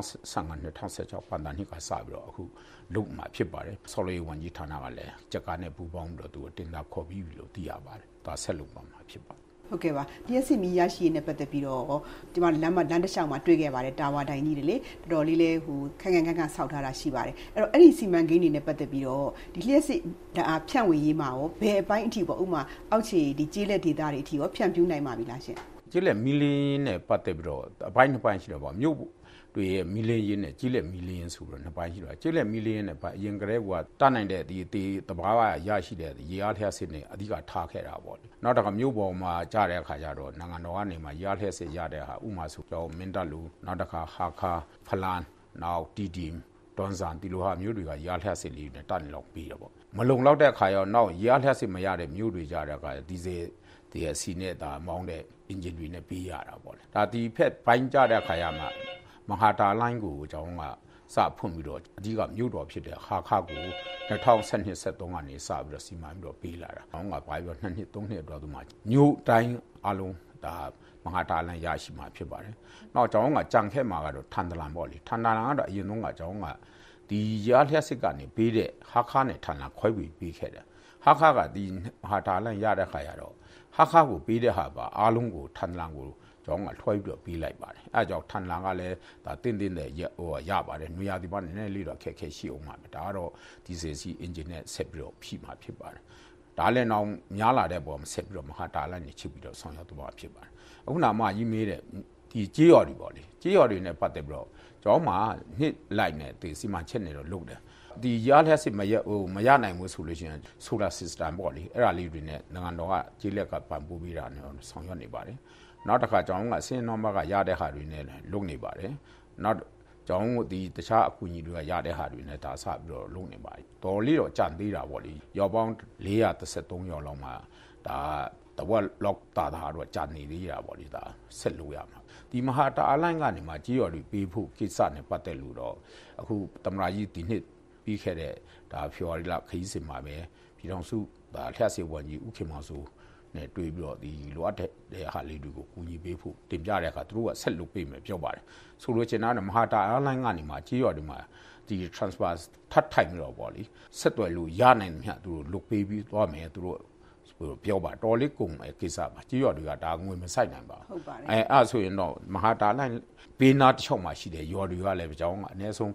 Speaker 19: 2015-2016ပန်တာနှစ်ကစပြီးတော့အခုလုံမှာဖြစ်ပါတယ်ဆော်လေးဝန်ကြီးဌာနကလည်းကြက်ကနဲ့ပူပေါင်းပြီးတော့သူတင်တာခေါ်ပြီးပြီလို့သိရပါတယ်ဒါဆက်လုပ်ပါမှာဖြစ်ပါတယ်
Speaker 18: ဟုတ်ကဲ့ပါဒီအစီမီရရှိရေးနဲ့ပတ်သက်ပြီးတော့ဒီမှာလမ်းတစ်လျှောက်မှာတွေ့ခဲ့ပါတယ်တာဝါတိုင်ကြီးတွေလေတော်တော်လေးလဲဟိုခန်းဆောက်ထားတာရှိပါတယ်အဲ့တော့အဲ့ဒီစီမံကိန်းတွေနဲ့ပတ်သက်ပြီးတော့ဒီလျှက်စစ်ဖြန့်ဝေရေးမှာရောဘယ်အပိုင်းအထိပေါ့ဥပမာအောက်ခြေဒီကျေးလက်ဒေသတွေအထိရောဖြန့်ဖြူးနိုင်ပါပြီလားရှင်
Speaker 19: ကျေးလက်မီလီယံနဲ့ပတ်သက်ပြီးတော့အပိုင်းနှစ်ပိုင်းရှိတော့ပါမြို့တွေရဲ့မီလီယံနဲ့ကျေးလက်မီလီယံဆိုတော့နှစ်ပိုင်းရှိတော့ကျေးလက်မီလီယံနဲ့အရင်ကတည်းကတတ်နိုင်တဲ့ဒီတဘာဝရရှိတဲ့ရေအားလျှက်စစ်နဲ့အဓိကထားခဲ့တာပေါ့နောက်တော့မြို့ပေါ်မှာကြားတဲ့အခါကျတော့နိုင်ငံတော်ကနေမှရေအားလျှက်စစ်ရတဲ့ဟာဥမာဆိုတော့မင်းတပ်လူနောက်တစ်ခါဟာခါဖလန်နောက်တီတီတွန်ဆန်ဒီလိုဟာမြို့တွေကရေအားလျှက်စစ်လေးနဲ့တတ်နေလောက်ပြီးတော့ပေါ့မလုံလောက်တဲ့ခါရောနောက်ရလျှက်စစ်မရတဲ့မြို့တွေကြတဲ့အခါဒီဇယ်ဒီစီနဲ့ဒါမောင်းတဲ့အင်ဂျင်တွေနဲ့ပေးရတာပေါ့လေဒါဒီဖက်ပိုင်းကြတဲ့ခါရမှာမဟာတာလိုင်းကိုကျွန်တော်ကစဖွင့်ပြီးတော့အဓိကမြို့တော်ဖြစ်တဲ့ဟာခကို2012-13ကနေစပြီးတော့စီမံပြီးတော့ပေးလာတာကျွန်တော်ကဘာပြော2နှစ်3နှစ်အတွက်သူမှမြို့တိုင်းအလုံးဒါမဟာတာလိုင်းရရှိမှာဖြစ်ပါတယ်နောက်ကျွန်တော်ကကြံခက်မှာကတော့ထန်တလန်ပေါ့လေထန်တလန်ကတော့အရင်ဆုံးကကျွန်တော်ကဒီရလျှက်စစ်ကနေပေးတဲ့ဟာခနဲ့ထန်တလန်ခွဲပြီးပေးခဲ့တယ်ဟာခကဒီမဟာတာလိုင်းရတဲ့ခါရတော့ဟာခကိုပေးတဲ့ဟာပါအားလုံးကိုထန်တလန်ကိုကျွန်တော်ကထွှဲပြီးတော့ပေးလိုက်ပါတယ်အဲကြောင့်ထန်လန်ကလည်းဒါတင်းတဲ့ရပါတယ်နွေရာသီမှာနည်းနည်းလေးတော့ခက်ခဲရှိအောင်ပါဒါကတော့ဒီစီစီအင်ဂျင်နဲ့ဆက်ပြီးတော့ဖြည့်မှာဖြစ်ပါတယ်ဒါလည်းနောက်များလာတဲ့ပုံမှာဆက်ပြီးတော့မဟာတာလိုက်နေချစ်ပြီးတော့ဆောင်ရွက်သွားဖြစ်ပါတယ်အခုနောက်မှကြီးမေးတဲ့ဒီကြေးရော်တွေပေါ့လေကြေးရော်တွေနဲ့ပတ်သက်ပြီးတော့ကျွန်တော်မှနှစ်လိုက်နဲ့ဒီစီမံချက်နေတော့လုပ်တယ်ဒီရလျှက်စစ်မရနိုင်ဘူးဆိုလို့ရှိရင် solar system ပေါ့လေအဲ့ဒါလေးတွေနဲ့နိုင်ငံတော်ကကြေးလက်ကပံ့ပိုးပေးတာနဲ့ဆောင်ရွက်နေပါတယ်နောက်တစ်ခါကျွန်တော်ကအစင်းနံပါတ်ကရတဲ့ဟာတွေနဲ့လုပ်နေပါတယ်နောက်ကျွန်တော်ဒီတခြားအကူအညီတွေကရတဲ့ဟာတွေနဲ့ဒါစပြီးတော့လုပ်နေပါတယ်တော်လေးတော့ကြံသေးတာပေါ့လေရောပေါင်း433ရောလောက်မှာဒါတဝက်လောက်တာတော့ကြံနေသေးတာပေါ့လေဒါဆက်လို့ရမှာဒီမဟာတာအလိုင်းကနေမှကြေးရော်တွေပေးဖို့ကိစ္စနဲ့ပတ်သက်လို့တော့အခုတမရာကြီးဒီနှစ်ပြီးခဲ့တဲ့ဒါဖေဖော်ဝါရီလခရီးစဉ်မှာပဲပြည်တော်စုဒါလျှက်စေဝန်ကြီးဦးခင်မောင်စုနဲ့တွေ့ပြီးတော့ဒီလိုအပ်တဲ့ဟာလေးတွေကိုကူညီပေးဖို့တင်ပြတဲ့အခါသူတို့ကဆက်လုပ်ပေးမယ်ပြောပါတယ်ဆိုလို့ချင်တာကမဟာတာအလိုင်းကနေမှကြေးရော်တွေမှာဒီ transfer ထပ်ထိုင်ပြီးတော့ပေါ့လေဆက်သွယ်လို့ရနိုင်မြတ်သူတို့လုပ်ပေးပြီးသွားမယ်သူတို့ပြောပါတော်လေးကုန်မယ်ကိစ္စပါကြေးရော်တွေကဒါငွေမဆိုင်နိုင်ပါဘူးအဲ့ဆိုရင်တော့မဟာတာလိုင်းပေးနာတစ်ချောင်းမှာရှိတယ်ရော်တွေကလည်းကြောင်းကအနည်းဆုံး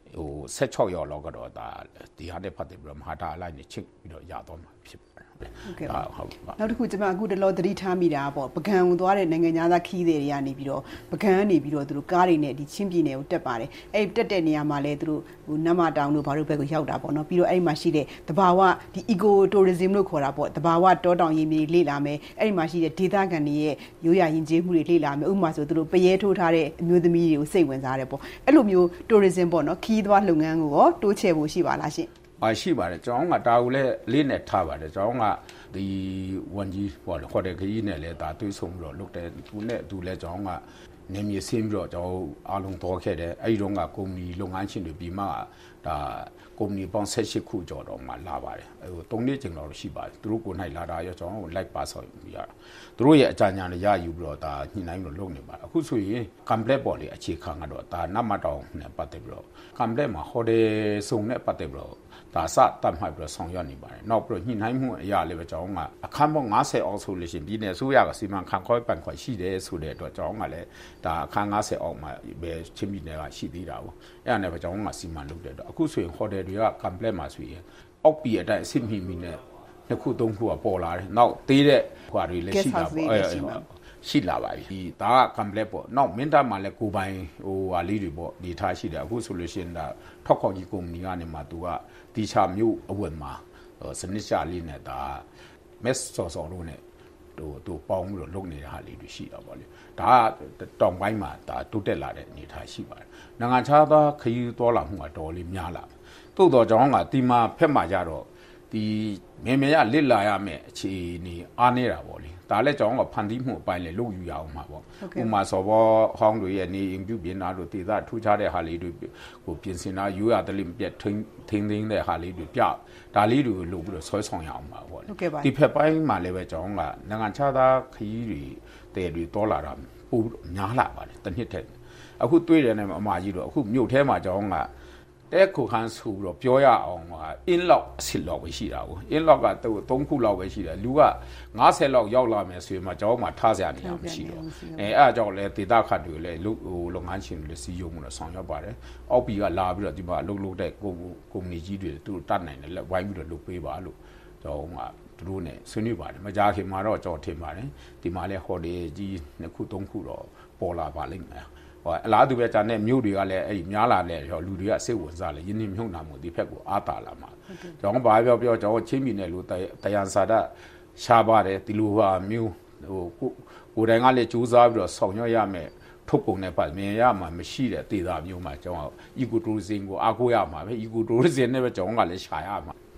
Speaker 19: 16ရော်လောက်ကတော့ဒါဒီဟာတဲ့ဖတ်တယ်ပြီးတော့မဟာတာလိုက်နေချစ်ပြီးတော့ရတော့မှာဖြစ်ပါတယ်ဟုတ်ကဲ့ပါ
Speaker 18: နောက်တစ်ခုကျွန်မအခုတလောသတိထားမိတာပေါ့ပကံဝင်သွားတဲ့နိုင်ငံသားခီးတွေကနေပြီးတော့ပကံကနေပြီးတော့သူတို့ကားတွေနဲ့ဒီချင်းပြည်နယ်ကိုတက်ပါတယ်အဲ့တက်တဲ့နေရာမှာလဲသူတို့ဟိုနမတောင်တို့ဘာလို့ဘက်ကိုရောက်တာပေါ့နော်ပြီးတော့အဲ့ဒီမှာရှိတဲ့တဘာဝဒီ eco tourism လို့ခေါ်တာပေါ့တဘာဝတောတောင်ရင်းမြေလေ့လာမယ်အဲ့ဒီမှာရှိတဲ့ဒေသခံတွေရဲ့ရိုးရာယဉ်ကျေးမှုတွေလေ့လာမယ်ဥပမာဆိုသူတို့ပရဲထိုးထားတဲ့အမျိုးသမီးတွေကိုစိတ်ဝင်စားတယ်ပေါ့အဲ့လိုမျိုး tourism ပေါ့နော်ခီးသွားလုပ်ငန်းကိုရောတိုးချဲ့ဖို့ရှိပါလားရှင်
Speaker 19: ရှိပါတယ်ကျွန်တော်ကဒါကိုလည်းလေးနဲ့ထားပါတယ်ကျွန်တော်ကဒီဝန်ကြီးပေါ့ခေါ်တဲ့ခရီးနဲ့လည်းဒါတွေးဆုံပြီးတော့လုပ်တယ်သူနဲ့သူလည်းကျွန်တော်ကနေမြေဆင်းပြီးတော့ကျွန်တော်အားလုံးတော်ခဲ့တယ်အဲ့ဒီတော့ကကုမ္ပဏီလုပ်ငန်းရှင်တွေပြီးမှဒါကုမ္ပဏီပေါင်း18ခုကျော်တော့မှလာပါတယ်ဟို3နှစ်ကျင်တော့ရှိပါတယ်သူတို့ကိုနိုင်လာတာရောကျွန်တော်လိုက်ပါဆောက်ပြီးရတာသူတို့ရဲ့အကြံဉာဏ်တွေရယူပြီးတော့ဒါညှိနှိုင်းပြီးတော့လုပ်နေပါတယ်အခုဆိုရင် complete ပေါ်လေအခြေခံကတော့ဒါနမတောင်နဲ့ပတ်သက်ပြီးတော့ complete မှာ hotel စုံနဲ့ပတ်သက်ပြီးတော့ဒါစတတ်မှတ်ပြီးတော့ဆောင်ရွက်နေပါတယ်နောက်ပြီးတော့ညှိနှိုင်းမှုအရာလည်းပဲကျွန်တော်ကအခန်းပေါင်း90အောက်ဆိုလို့ရှိရင်ပြည်နယ်အစိုးရကစီမံခန့်ခွဲပန်ခွဲရှိတယ်ဆိုတဲ့အတွက်ကျွန်တော်ကလည်းဒါအခန်း90အောက်မှာပဲချင်းပြည်နယ်ကရှိသေးတာပေါ့အဲ့ဒါနဲ့ပဲကျွန်တော်ကစီမံလုပ်တဲ့တော့အခုဆိုရင် hotel တွေက complete မှာဆိုရင်အောက်ပြည်အတိုင်းအဆင့်မိနဲ့နှစ်ခုသုံးခုကပေါ်လာတယ်နောက်သေးတဲ့ဟွာတွေလည်းရှိတာပေါ့ရှိလာပါပြီဒါက complete ပေါ့နောက်မင်းတပ်မှာလည်းကိုပိုင်ဟိုဟာလေးတွေပေါ့ဒီထားရှိတယ်အခုဆိုလို့ရှိရင်ဒါထောက်ခေါကြီးကုမ္ပဏီကနေမှသူကတီချာမျိုးအဝတ်မှာစနစ်ချလေးနဲ့ဒါမက်စော်လို့နဲ့သူပေါင်းပြီးတော့လုပ်နေတဲ့ဟာလေးတွေရှိတာပေါ့လေဒါကတောင်ပိုင်းမှာဒါတိုးတက်လာတဲ့အနေအထားရှိပါတယ်နိုင်ငံခြားသားခရီးသွားလာမှုကတော်လေးများလာသို့တော်ကြောင့်ကဒီမှာဖက်မှာကြတော့ဒီမေမေရလစ်လာရမယ်အခြေအနေအားနေတာပေါ့လေဒါလည်းကျွန်တော်ကဖန်တီးမှုအပိုင်းလေလုပ်ယူရအောင်မှာပေါ့ဥမာစောဘောဟောင်းတွေရဲ့နေအိမ်ပြုပြင်တာတို့ဒေသထူးခြားတဲ့ဟာလေးတွေကိုပြင်ဆင်တာယူရတလိမပြတ်ထင်းတဲ့ဟာလေးတွေပြဒါလေးတွေကိုလုပ်ပြီးတော့ဆွဲဆောင်ရအောင်ပါပေါ့လေဒီဖက်ပိုင်းမှာလည်းပဲကျွန်တော်ကနိုင်ငံခြားသားခရီးတွေတဲတွေတော်လာတာပိုများလာပါတယ်တစ်နှစ်ထက်အခုတွေ့တယ်နဲ့အမကြီးတော့အခုမြို့ထဲမှာကျွန်တော်ကတဲ့ခုခန်းဆိုတော့ပြောရအောင်ကအင်းလောက်အစ်စ်လောက်ပဲရှိတာကိုအင်းလောက်က3ခုလောက်ပဲရှိတယ်လူက90လောက်ရောက်လာမယ်ဆိုရင်မှကျွန်တော်မှထားစရာနေရာမရှိတော့အဲ့အကြောင်းလဲဒေတာခတ်တွေလည်းလုပ်ငန်းရှင်တွေလည်းစီယုံမှုနဲ့ဆောင်ရွက်ပါတယ်အောက်ပြည်ကလာပြီးတော့ဒီမှာလုပ်တဲ့ကုမ္ပဏီကြီးတွေသူတို့တတ်နိုင်တယ်လက်ဝိုင်းပြီးတော့လုပ်ပေးပါလို့ကျွန်တော်မှသူတို့နဲ့ဆွေးနွေးပါတယ်မကြားခင်မှာတော့ကျွန်တော်ထင်ပါတယ်ဒီမှာလဲဟိုတယ်ကြီး2ခု3ခုတော့ပေါ်လာပါလိမ့်မယ်အလားတူပဲဂျာနဲ့မြို့တွေကလည်းအဲ့ဒီများလာတဲ့လူတွေကစိတ်ဝင်စားလေယင်းနှမြုံနာမှုဒီဖက်ကိုအားတာလာမှာကျွန်တော်ဘာပြောကျွန်တော်ချင်းပြည်နယ်လို့တရားစာဒရှားပါတယ်ဒီလိုဟာမျိုးဟိုကိုယ်တိုင်ကလည်းစူးစမ်းပြီးတော့ဆောင်ရွက်ရမယ်ထုတ်ကုန်နဲ့ပတ်မြင်ရမှာမရှိတဲ့ဒေသမျိုးမှာကျွန်တော် eco tourism ကိုအားကိုးရမှာပဲ eco tourism နဲ့ပဲကျွန်တော်ကလည်းရှာရမှာ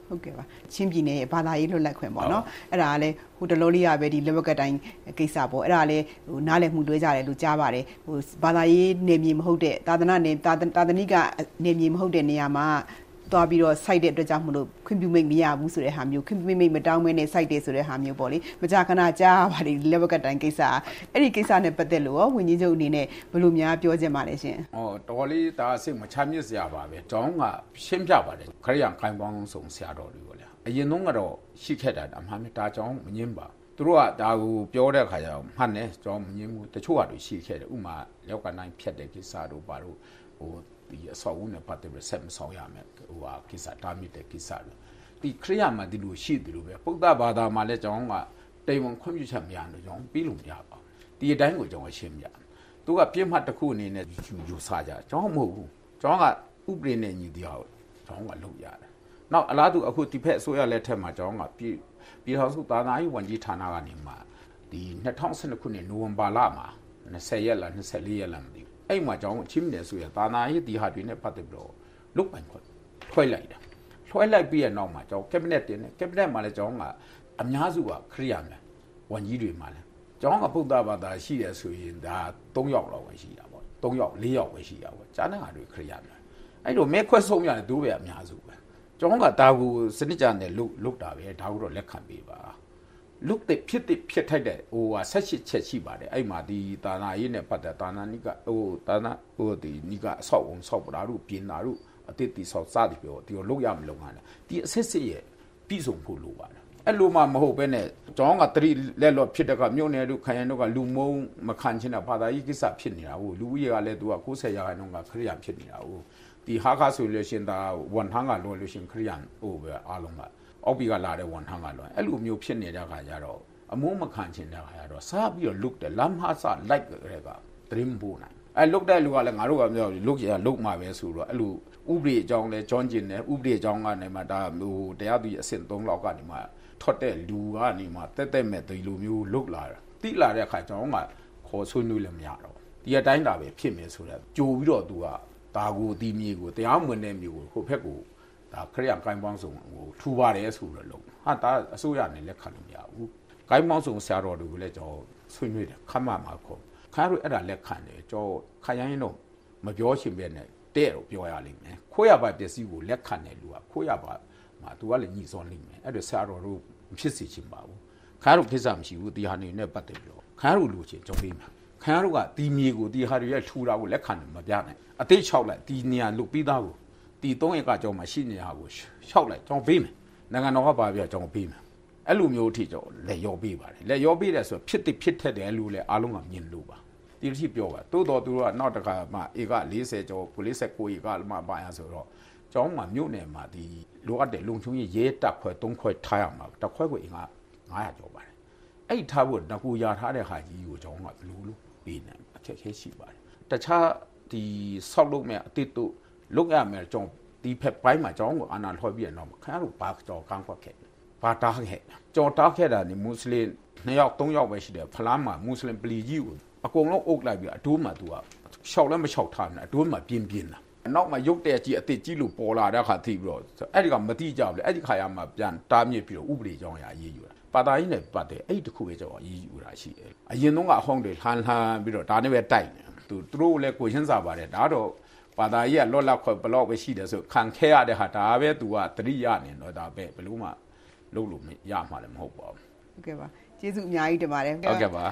Speaker 18: ဟုတ်ကဲ့ပါချင်းပြည်နယ်ရဲ့ဘာသာရေးလွတ်လပ်ခွင့်ပေါ့နော်အဲ့ဒါကလည်းဟိုတလောလေးရပဲဒီလက်ဝက်ကတိုင်းကိစ္စပေါ့အဲ့ဒါလည်းဟိုနားလည်မှုလွဲကြတယ်လို့ကြားပါတယ်ဟိုဘာသာရေးနေမြေမဟုတ်တဲ့သာသနာနေသာသနိကနေမြေမဟုတ်တဲ့နေရာမှာသွားပြီးတော့ site တဲ့အတွက်ကြောင့်မလို့ခွင့်ပြုမိတ်မရဘူးဆိုတဲ့ဟာမျိုးခွင့်ပြုမိတ်မတောင်းမဲနဲ့ site တဲ့ဆိုတဲ့ဟာမျိုးပေါ့လေမကြာခဏကြားပါတယ်လက်ဝက်ကတိုင်းကိစ္စအဲ့ဒီကိစ္စနဲ့ပတ်သက်လို့ရောဝန်ကြီးချုပ်အနေနဲ့ဘယ်လိုများပြောချင်ပါလဲရှင်
Speaker 19: တော်လေးဒါစိတ်မချမ်းမြေ့စရာပါပဲကျောင်းကရှင်းပြပါတယ်ခရိယံခိုင်ပေါင်းဆုံးဆရာတော်တွေပေါ့လေအရင်တော့ကတော့ရှိခဲ့တာအမှန်ဒါကျောင်းမငင်းပါသူတို့ကဒါကိုပြောတဲ့ခါကျတော့မှတ်နေကျောင်းမငင်းဘူးတချို့ကတွေရှိခဲ့တယ်ဥမာလောက်ကနိုင်ဖြတ်တဲ့ကိစ္စတို့ပါတို့ဟိုဒီအဆောက်အဦနဲ့ပတ်သက်ပြီးဆက်မဆောင်ရမယ်ဟိုဟာကိစ္စတာမြစ်တဲ့ကိစ္စလို့ဒီခရိယာမှာဒီလိုရှိတယ်လို့ပဲပုဒ်သဘာသာမှာလည်းကျောင်းကတိမ်ဝန်ခွင့်ပြုချက်မရလို့ကျောင်းပြီးလို့မရပါဘူးဒီအတိုင်းကိုကျောင်းရှင်းပြသူကပြင်းမှတ်တစ်ခုအနေနဲ့ယူဆကြကျောင်းမဟုတ်ဘူးကျောင်းကဥပဒေနဲ့ညီတရားကျောင်းကလုပ်ရတယ်နောက်အလားတူအခုဒီဖက်အစိုးရလက်ထက်မှာကျောင်းကပြည်ထောင်စုသာသနာရေးဝန်ကြီးဌာနကနေမှဒီ2012ခုနှစ်နိုဝင်ဘာလမှာ20ရက်လား24ရက်လားမသိဘူးအဲ့မှာကျောင်းချင်းတယ်ဆိုရသာနာရေးဒီဟာတွေနဲ့ပတ်သက်ပြီးတော့လုတ်ပိုင်ခွင့်ထွှဲလိုက်တာထွှဲလိုက်ပြီးရနောက်မှာကျောင်းကက်ဘိနက်တင်တယ်ကက်ဘိနက်မှာလည်းကျောင်းကအများစုကခရိယာမယ်ဝန်ကြီးတွေမှာလည်းကျောင်းကပုဒ်သဘာသာရှိတယ်ဆိုရင်ဒါ3ယောက်လောက်ပဲရှိတာပေါ့3ယောက်4ယောက်ပဲရှိတာပေါ့ကျန်တဲ့ဟာတွေခရိယာမယ်အဲ့လိုမဲခွက်ဆုံးရတယ်တို့ပဲအများစုပဲကျောင်းကဒါကိုစနစ်ကြနဲ့လုတ်တာပဲဒါကိုတော့လက်ခံပေးပါလုတ်တဲ့ဖြစ်ထိုက်တဲ့ဟိုဟာ18ချက်ရှိပါတယ်အဲ့မှာဒီတာနာရေးနဲ့ပတ်သက်တာနာနိကဟိုတာနာဟိုဒီနိကအဆောက်အုံဆောက်ပတာတို့ပြင်တာတို့အတိတ်တိဆောက်စသည်ပြောဒီလုတ်ရမလုံရတယ်ဒီအစစ်စစ်ရဲ့ပြည်စုံဖို့လိုပါတယ်အဲ့လိုမှမဟုတ်ပဲနဲ့ကျောင်းကတတိလက်လော့ဖြစ်တဲ့ကမြို့နယ်တို့ခရိုင်တို့ကလူမုံမခံချင်တဲ့ဘာသာရေးကိစ္စဖြစ်နေတာဟိုလူဦးရေကလည်းသူက90ရာခိုင်နှုန်းကခရိယာဖြစ်နေတာဟိုဒီဟာခါဆိုလို့ရှင်ဒါဝန်ထမ်းကလောလို့ရှင်ခရိယာဟိုပဲအားလုံးကအောက်ပြီးကလာတဲ့ဝန်ထမ်းကလောအဲ့လိုမျိုးဖြစ်နေတဲ့ခါကျတော့အမိုးမခံချင်တဲ့ခါကျတော့စားပြီးတော့လုတ်တယ်လမ်းမဆလိုက်ကြတဲ့ကဒရင်ဘူးနိုင်အဲ့လုတ်တဲ့လူကလည်းငါတို့ကပြောလုတ်ရလုတ်မှာပဲဆိုတော့အဲ့လိုဥပဒေအကြောင်းလဲကျွမ်းကျင်တယ်ဥပဒေအကြောင်းကနေမှဒါဟိုတရားသူအဆင့်3လောက်ကနေမှထွက်တဲ့လူကနေမှတက်မဲ့ဒီလိုမျိုးလုတ်လာတာတိလာတဲ့ခါကျတော့မှခေါ်ဆွေးနွေးလည်းမရတော့ဒီအတိုင်းတာပဲဖြစ်မယ်ဆိုတော့ကြိုပြီးတော့သူကဒါကိုဒီမြေကိုတရားမဝင်တဲ့မြေကိုဟိုဘက်ကိုဒါခရိယာကိုင်းပေါင်းစုံဟိုထူပါတယ်ဆိုတော့လုံးဟာဒါအစိုးရနဲ့လက်ခံလို့မရဘူးကိုင်းပေါင်းစုံဆရာတော်တွေကိုလည်းကျွန်တော်ဆွေးနွေးတယ်ခမမှာခေါ်ခါတို့အဲ့ဒါလက်ခံတယ်ကျွန်တော်ခရိုင်းတော့မပြောရှင်ပဲနဲ့တဲ့တော့ပြောရလိမ့်မယ်ခိုးရပါပစ္စည်းကိုလက်ခံတယ်လူကခိုးရပါမှာသူကလည်းညှိစောလိမ့်မယ်အဲ့ဒါဆရာတော်တို့မဖြစ်စေချင်ပါဘူးခါတို့ကိစ္စမရှိဘူးဒီဟာနေနဲ့ပတ်သက်ပြီးတော့ခါတို့လူချင်းကြောက်ပေးမှာခါတို့ကဒီမြေကိုဒီဟာတွေရဲ့ထူတာကိုလက်ခံတယ်မပြနိုင်အသေး6လိုက်ဒီနေရာလုတ်ပြီးသားကိုဒီ3ရက်ကကြောင်းမှာရှိနေတာကို6လိုက်ကြောင်းပေးမယ်နိုင်ငံတော်ကပါပြကြောင်းပေးမယ်အဲ့လိုမျိုးအထိကြောင်းလက်ရောပေးပါတယ်လက်ရောပေးတယ်ဆိုဖြစ်ထက်တယ်လို့လည်းအားလုံးကမြင်လို့ပါဒီလိုထိပြောပါတိုးတော်သူတို့ကနောက်တစ်ခါမှဧက40ကျော်49ဧကမှပါရဆိုတော့ကျောင်းမှာမြို့နယ်မှာဒီလိုအပ်တဲ့လုံချုံရေးရဲတပ်ခွဲ3ခွဲထားရမှာတစ်ခွဲကိုအင်က900ကျော်ပါတယ်အဲ့ထားဖို့ငကူရထားတဲ့ဟာကြီးကိုကျောင်းကဘယ်လိုလုပ်ပေးနိုင်အခက်ခဲရှိပါတယ်တခြားဒီဆောက်လုပ်မဲ့အတိတ်တို့လုတ်ရမယ်ကျောင်းဒီဖက်ပိုင်းမှာကျောင်းကိုအာနာလှော်ပြီးတော့ခါတို့ဘာကျော်ကန်းကွက်ခဲ့ဘာတားခဲ့ကျော်တားခဲ့တာနေမွတ်စလင်2ယောက်3ယောက်ပဲရှိတယ်ဖလားမှာမွတ်စလင်ပလီကြီးကိုအကုန်လုံးအုပ်လိုက်ပြီးအတိုးမှာသူကရှောက်လည်းမရှောက်ထားဘူးအတိုးမှာပြင်းလာနောက်မှာရုပ်တဲ့ကြီးအစ်စ်ကြီးလို့ပေါ်လာတဲ့ခါသိပြီးတော့အဲ့ဒီကမတိကြဘူးလေအဲ့ဒီခါရမှာပြန်တားမြစ်ပြီးတော့ဥပဒေကြောင်းအရာရေးယူတာပါတာကြီးနဲ့ပတ်တယ်အဲ့ဒီတစ်ခုပဲကြောင်းရေးယူတာရှိတယ်အရင်တော့ကအဟောင်းတွေလှမ်းပြီးတော့ဒါနဲ့ပဲတိုက်နေသူတို့လည်းကိုရှင်းစားပါတယ်ဒါတော့ပါတာကြီးကလော့လောက်ခွဘလောက်ပဲရှိတယ်ဆိုခံခဲရတဲ့ဟာဒါပဲသူကတတိယနေတော့ဒါပဲဘယ်လို့မှလုပ်လို့မရမှာလည်းမဟုတ်ပါဘူး
Speaker 18: ဟုတ်ကဲ့ပါကျေးဇူးအများကြီးတင်ပါတယ်
Speaker 19: ဟုတ်ကဲ့ပါ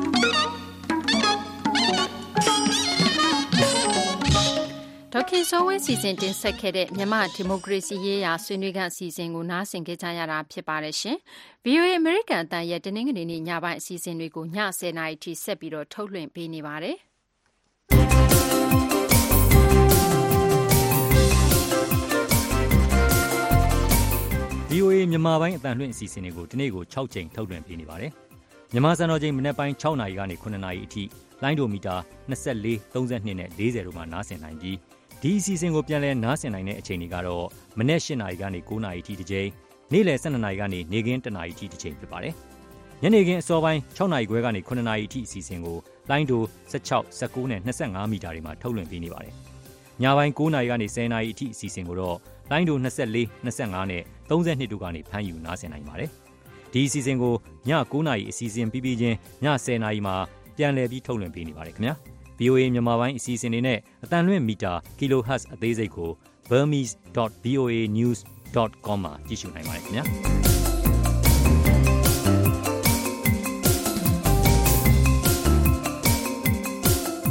Speaker 9: ဒေါက်ခင်စောဝင်းစီစဉ်တင်ဆက်ခဲ့တဲ့မြန်မာဒီမိုကရေစီရေးရာဆွေးနွေးခန်းအစီအစဉ်ကိုနားဆင်ကြရတာဖြစ်ပါတယ်ရှင်။ VOA American အသံရဲ့တနင်္ဂနွေနေ့ညပိုင်းအစီအစဉ်တွေကိုည10:00နာရီထိဆက်ပြီးတော့ထုတ်လွှင့်ပေးနေပါတယ်။
Speaker 20: VOA မြန်မာပိုင်းအသံလွှင့်အစီအစဉ်တွေကိုဒီနေ့ကို6ချိန်ထုတ်လွှင့်ပေးနေပါတယ်။မြန်မာစံတော်ချိန်မနက်ပိုင်း6နာရီကနေ9နာရီအထိလိုင်းဒိုမီတာ24 32နဲ့40တို့မှာနားဆင်နိုင်ပြီးဒီအစီအစဉ်ကိုပြန်လည်နားဆင်နိုင်တဲ့အချိန်တွေကတော့မနက်8နာရီကနေ9နာရီထိတစ်ချိန်နေ့လယ်12နာရီကနေနေ့ခင်း1နာရီထိတစ်ချိန်ဖြစ်ပါတယ်။ညနေခင်းအစောပိုင်း6နာရီခွဲကနေ9နာရီထိအစီအစဉ်ကိုလိုင်းဒို16 19နဲ့25မီတာတွေမှာထုတ်လွှင့်ပေးနေပါတယ်။ညပိုင်း9နာရီကနေ10နာရီအထိအစီအစဉ်ကိုတော့လိုင်းဒို24 25နဲ့32တို့ကနေဖမ်းယူနားဆင်နိုင်ပါတယ်ဒီအစီအစဉ်ကိုည9:00နာရီအစီအစဉ်ပြီးပြီးချင်းည10:00နာရီမှာပြန်လည်ပြီးထုတ်လွှင့်ပေးနေပါတယ်ခင်ဗျာ VOA မြန်မာပိုင်းအစီအစဉ်တွေနဲ့အတန်လွင့်မီတာ kHz အသေးစိတ်ကို burmese.voanews.com မှာကြည့်ရှုနိုင်ပါတယ်ခင်ဗျာ